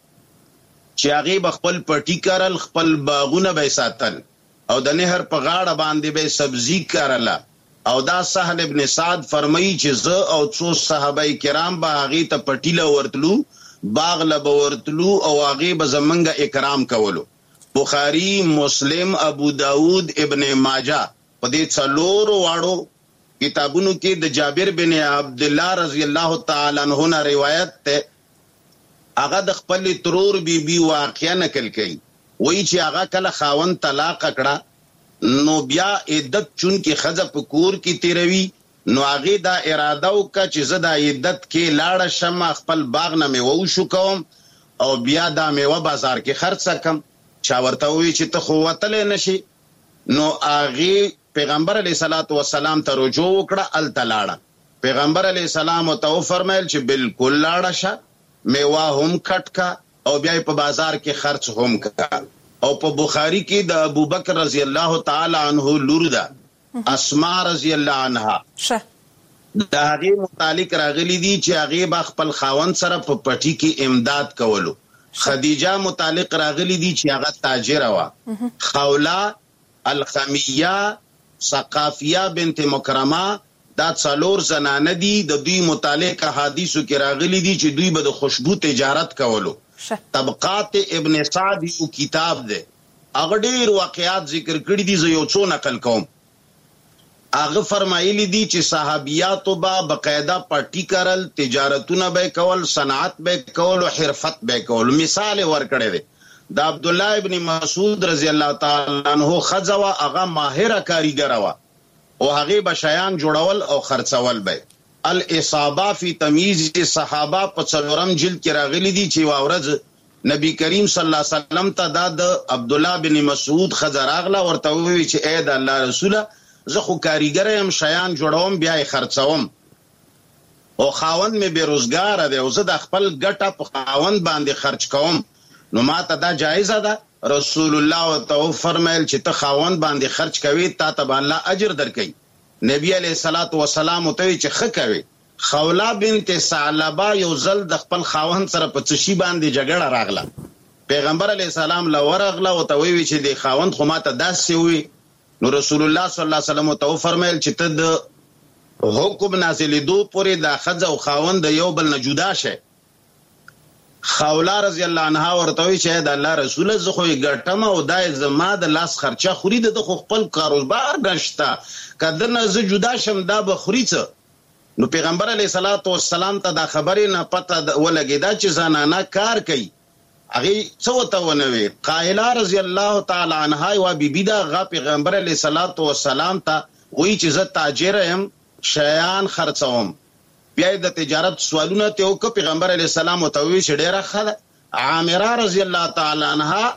چې هغه خپل پټی کارل، خپل باغونه به ساتل او د نهر په غاړه باندې به سبزی کارله. او دا سهل ابن سعد فرمایي چې زه او څو صحابه کرام به هغه ته پټی له ورتلو، باغ له ورتلو او هغه به زمنګ اکرام کولو. بخاری، مسلم، ابو داود، ابن ماجه په دې څلورو واړو کتابونو کې د جابر بن عبد الله رضی الله تعالی عنہ نه روایت ته هغه د خپل ترور بیبي واقعا نقل کړي. وایي چې هغه کله خاوند طلاق کړه نو بیا عدت چون کې خزه په کور کې تیروي، نو هغه دا اراده وکړه چې زه د عدت کې لاړ شم، خپل باغ نه میوه شو کوم او بیا دا میوه بازار کې خرڅ کم. چا ورته وایي چې ته خو وتلې نشي، نو هغه پیغمبر علیه الصلاۃ والسلام ته رجوع وکړه، ال تلاړه. پیغمبر علیه السلام ته فرمایل چې بالکل لاړه شه، میوه هم کټ کا او بیا په بازار کې خرڅ هم کا. او په بخاری کې د ابوبکر رضی الله تعالی عنہ لور ده اسماء رضی الله عنها د هغه متعلق راغلی دي چې هغه با خپل خاوند سره په پټی کې امداد کولو. خدیجه متعلق راغلی دي چې هغه تاجر وا. خولا، الخمیه، ثقافیه بنت مکرمه دا څلور زنانه دي. د دوی متعلق حدیثو کې راغلي دي چې دوی به د خوشبو تجارت کولو. طبقات ابن سعد یو کتاب ده، هغه ډیر واقعات ذکر کړی دي، زه یو څو نقل کوم. هغه فرمایلی دي چې صحابیاتو با بقاعده پټی کرل، تجارتونه به کول، صنعت به کول او حرفت به کول. مثال ورکړی دی د عبد الله ابن مسعود رضی الله تعالی عنہ خزوا هغه ماهره کاریګر وا او هغه بشیان جوړول او خرڅول به. الاصابه فی تمیز صحابه په څلورم جلد کې راغلی دي چې واورز نبی کریم صلی الله علیه وسلم ته د عبد الله بن مسعود خزراغله ورته وی چې اے د الله رسوله زه خو کاریګر یم، شیان جوړوم بیا یې خرڅوم او خاوند مې بیروزګار دی او زه د خپل ګټه په خاوند باندې خرچ کوم، نو ما ته دا جایزه ده. رسول الله تو فرمایل چې ته خاوند باندې خرچ کوي تا ته الله اجر درکړي. نبی علیہ الصلوۃ والسلام ته چې خ کوي. خولا بنت ثعلبه یو ځل د خپل خاوند سره په څشي باندې جګړه راغله، پیغمبر علیہ السلام لورغله او ته وی چې د خاوند خو ما ته داسې وي. نو رسول الله صلی الله علیه وسلم ته فرمایل چې ته د حکم نازلېدو پورې د خځه او خاوند یو بل نه جدا شه. خولا رضی الله عنها ورته وی چې د الله رسول زه خو ګټم او دای زما د لاس خرچه خوري، د خو خپل کاروبار نشته، کله نه زه جدا شم دا به خوري څه. نو پیغمبر علیه الصلاۃ والسلام ته دا خبرې نه پته ولګیدا چې زنانه کار کوي. هغه څه وته ونوي. قائله رضی الله تعالی عنها وا بیبی دا غ پیغمبر علیه الصلاۃ والسلام ته وی چې زه تاجر یم، شیان خرڅوم. بیا د تجارت سوالونه ته او پیغمبر علیه السلام او توي شډيره خله. عامره رضی الله تعالی عنها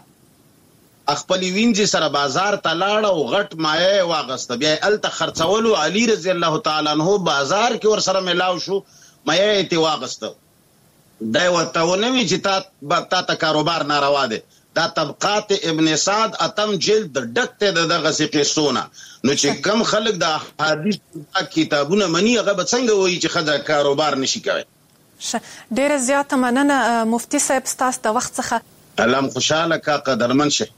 خپل وینځ سره بازار ته لاړ او غټ مایه واغسته، بیا ال ته خرڅولو. علي رضی الله تعالی عنہ بازار کې ور سره ملاو شو، مایه ته واغسته. دا ورته ونوي چې تا ته کاروبار ناروا دی. دا طبقات ابن سعد اتم جلد ډکته دغه قصونه. نو چې کم خلک د حدیث کتابونه مني هغه به څنګه وایي چې خدای کاروبار نشي کوي. ډیره زیاته مننه مفتی صاحب ستاسو د وخت څخه. الله خوشاله کا قدرمن شه.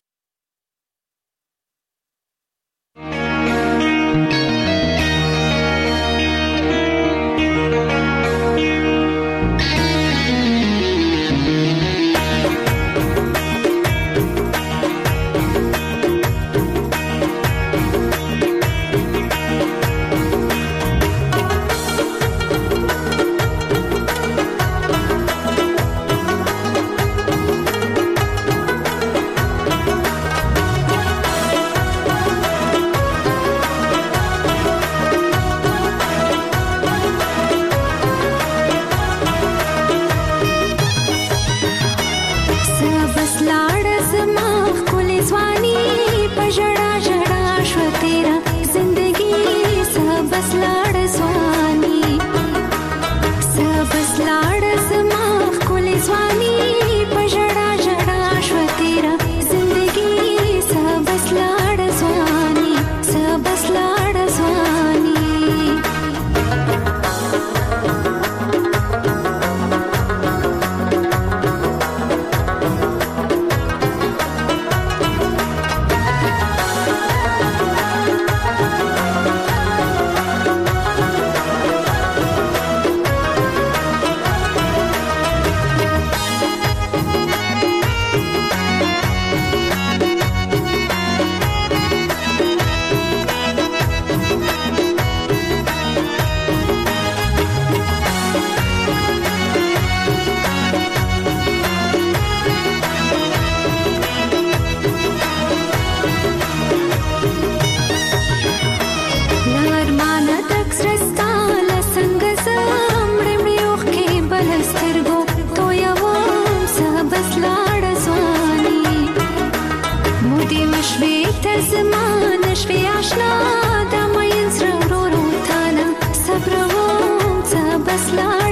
Slide.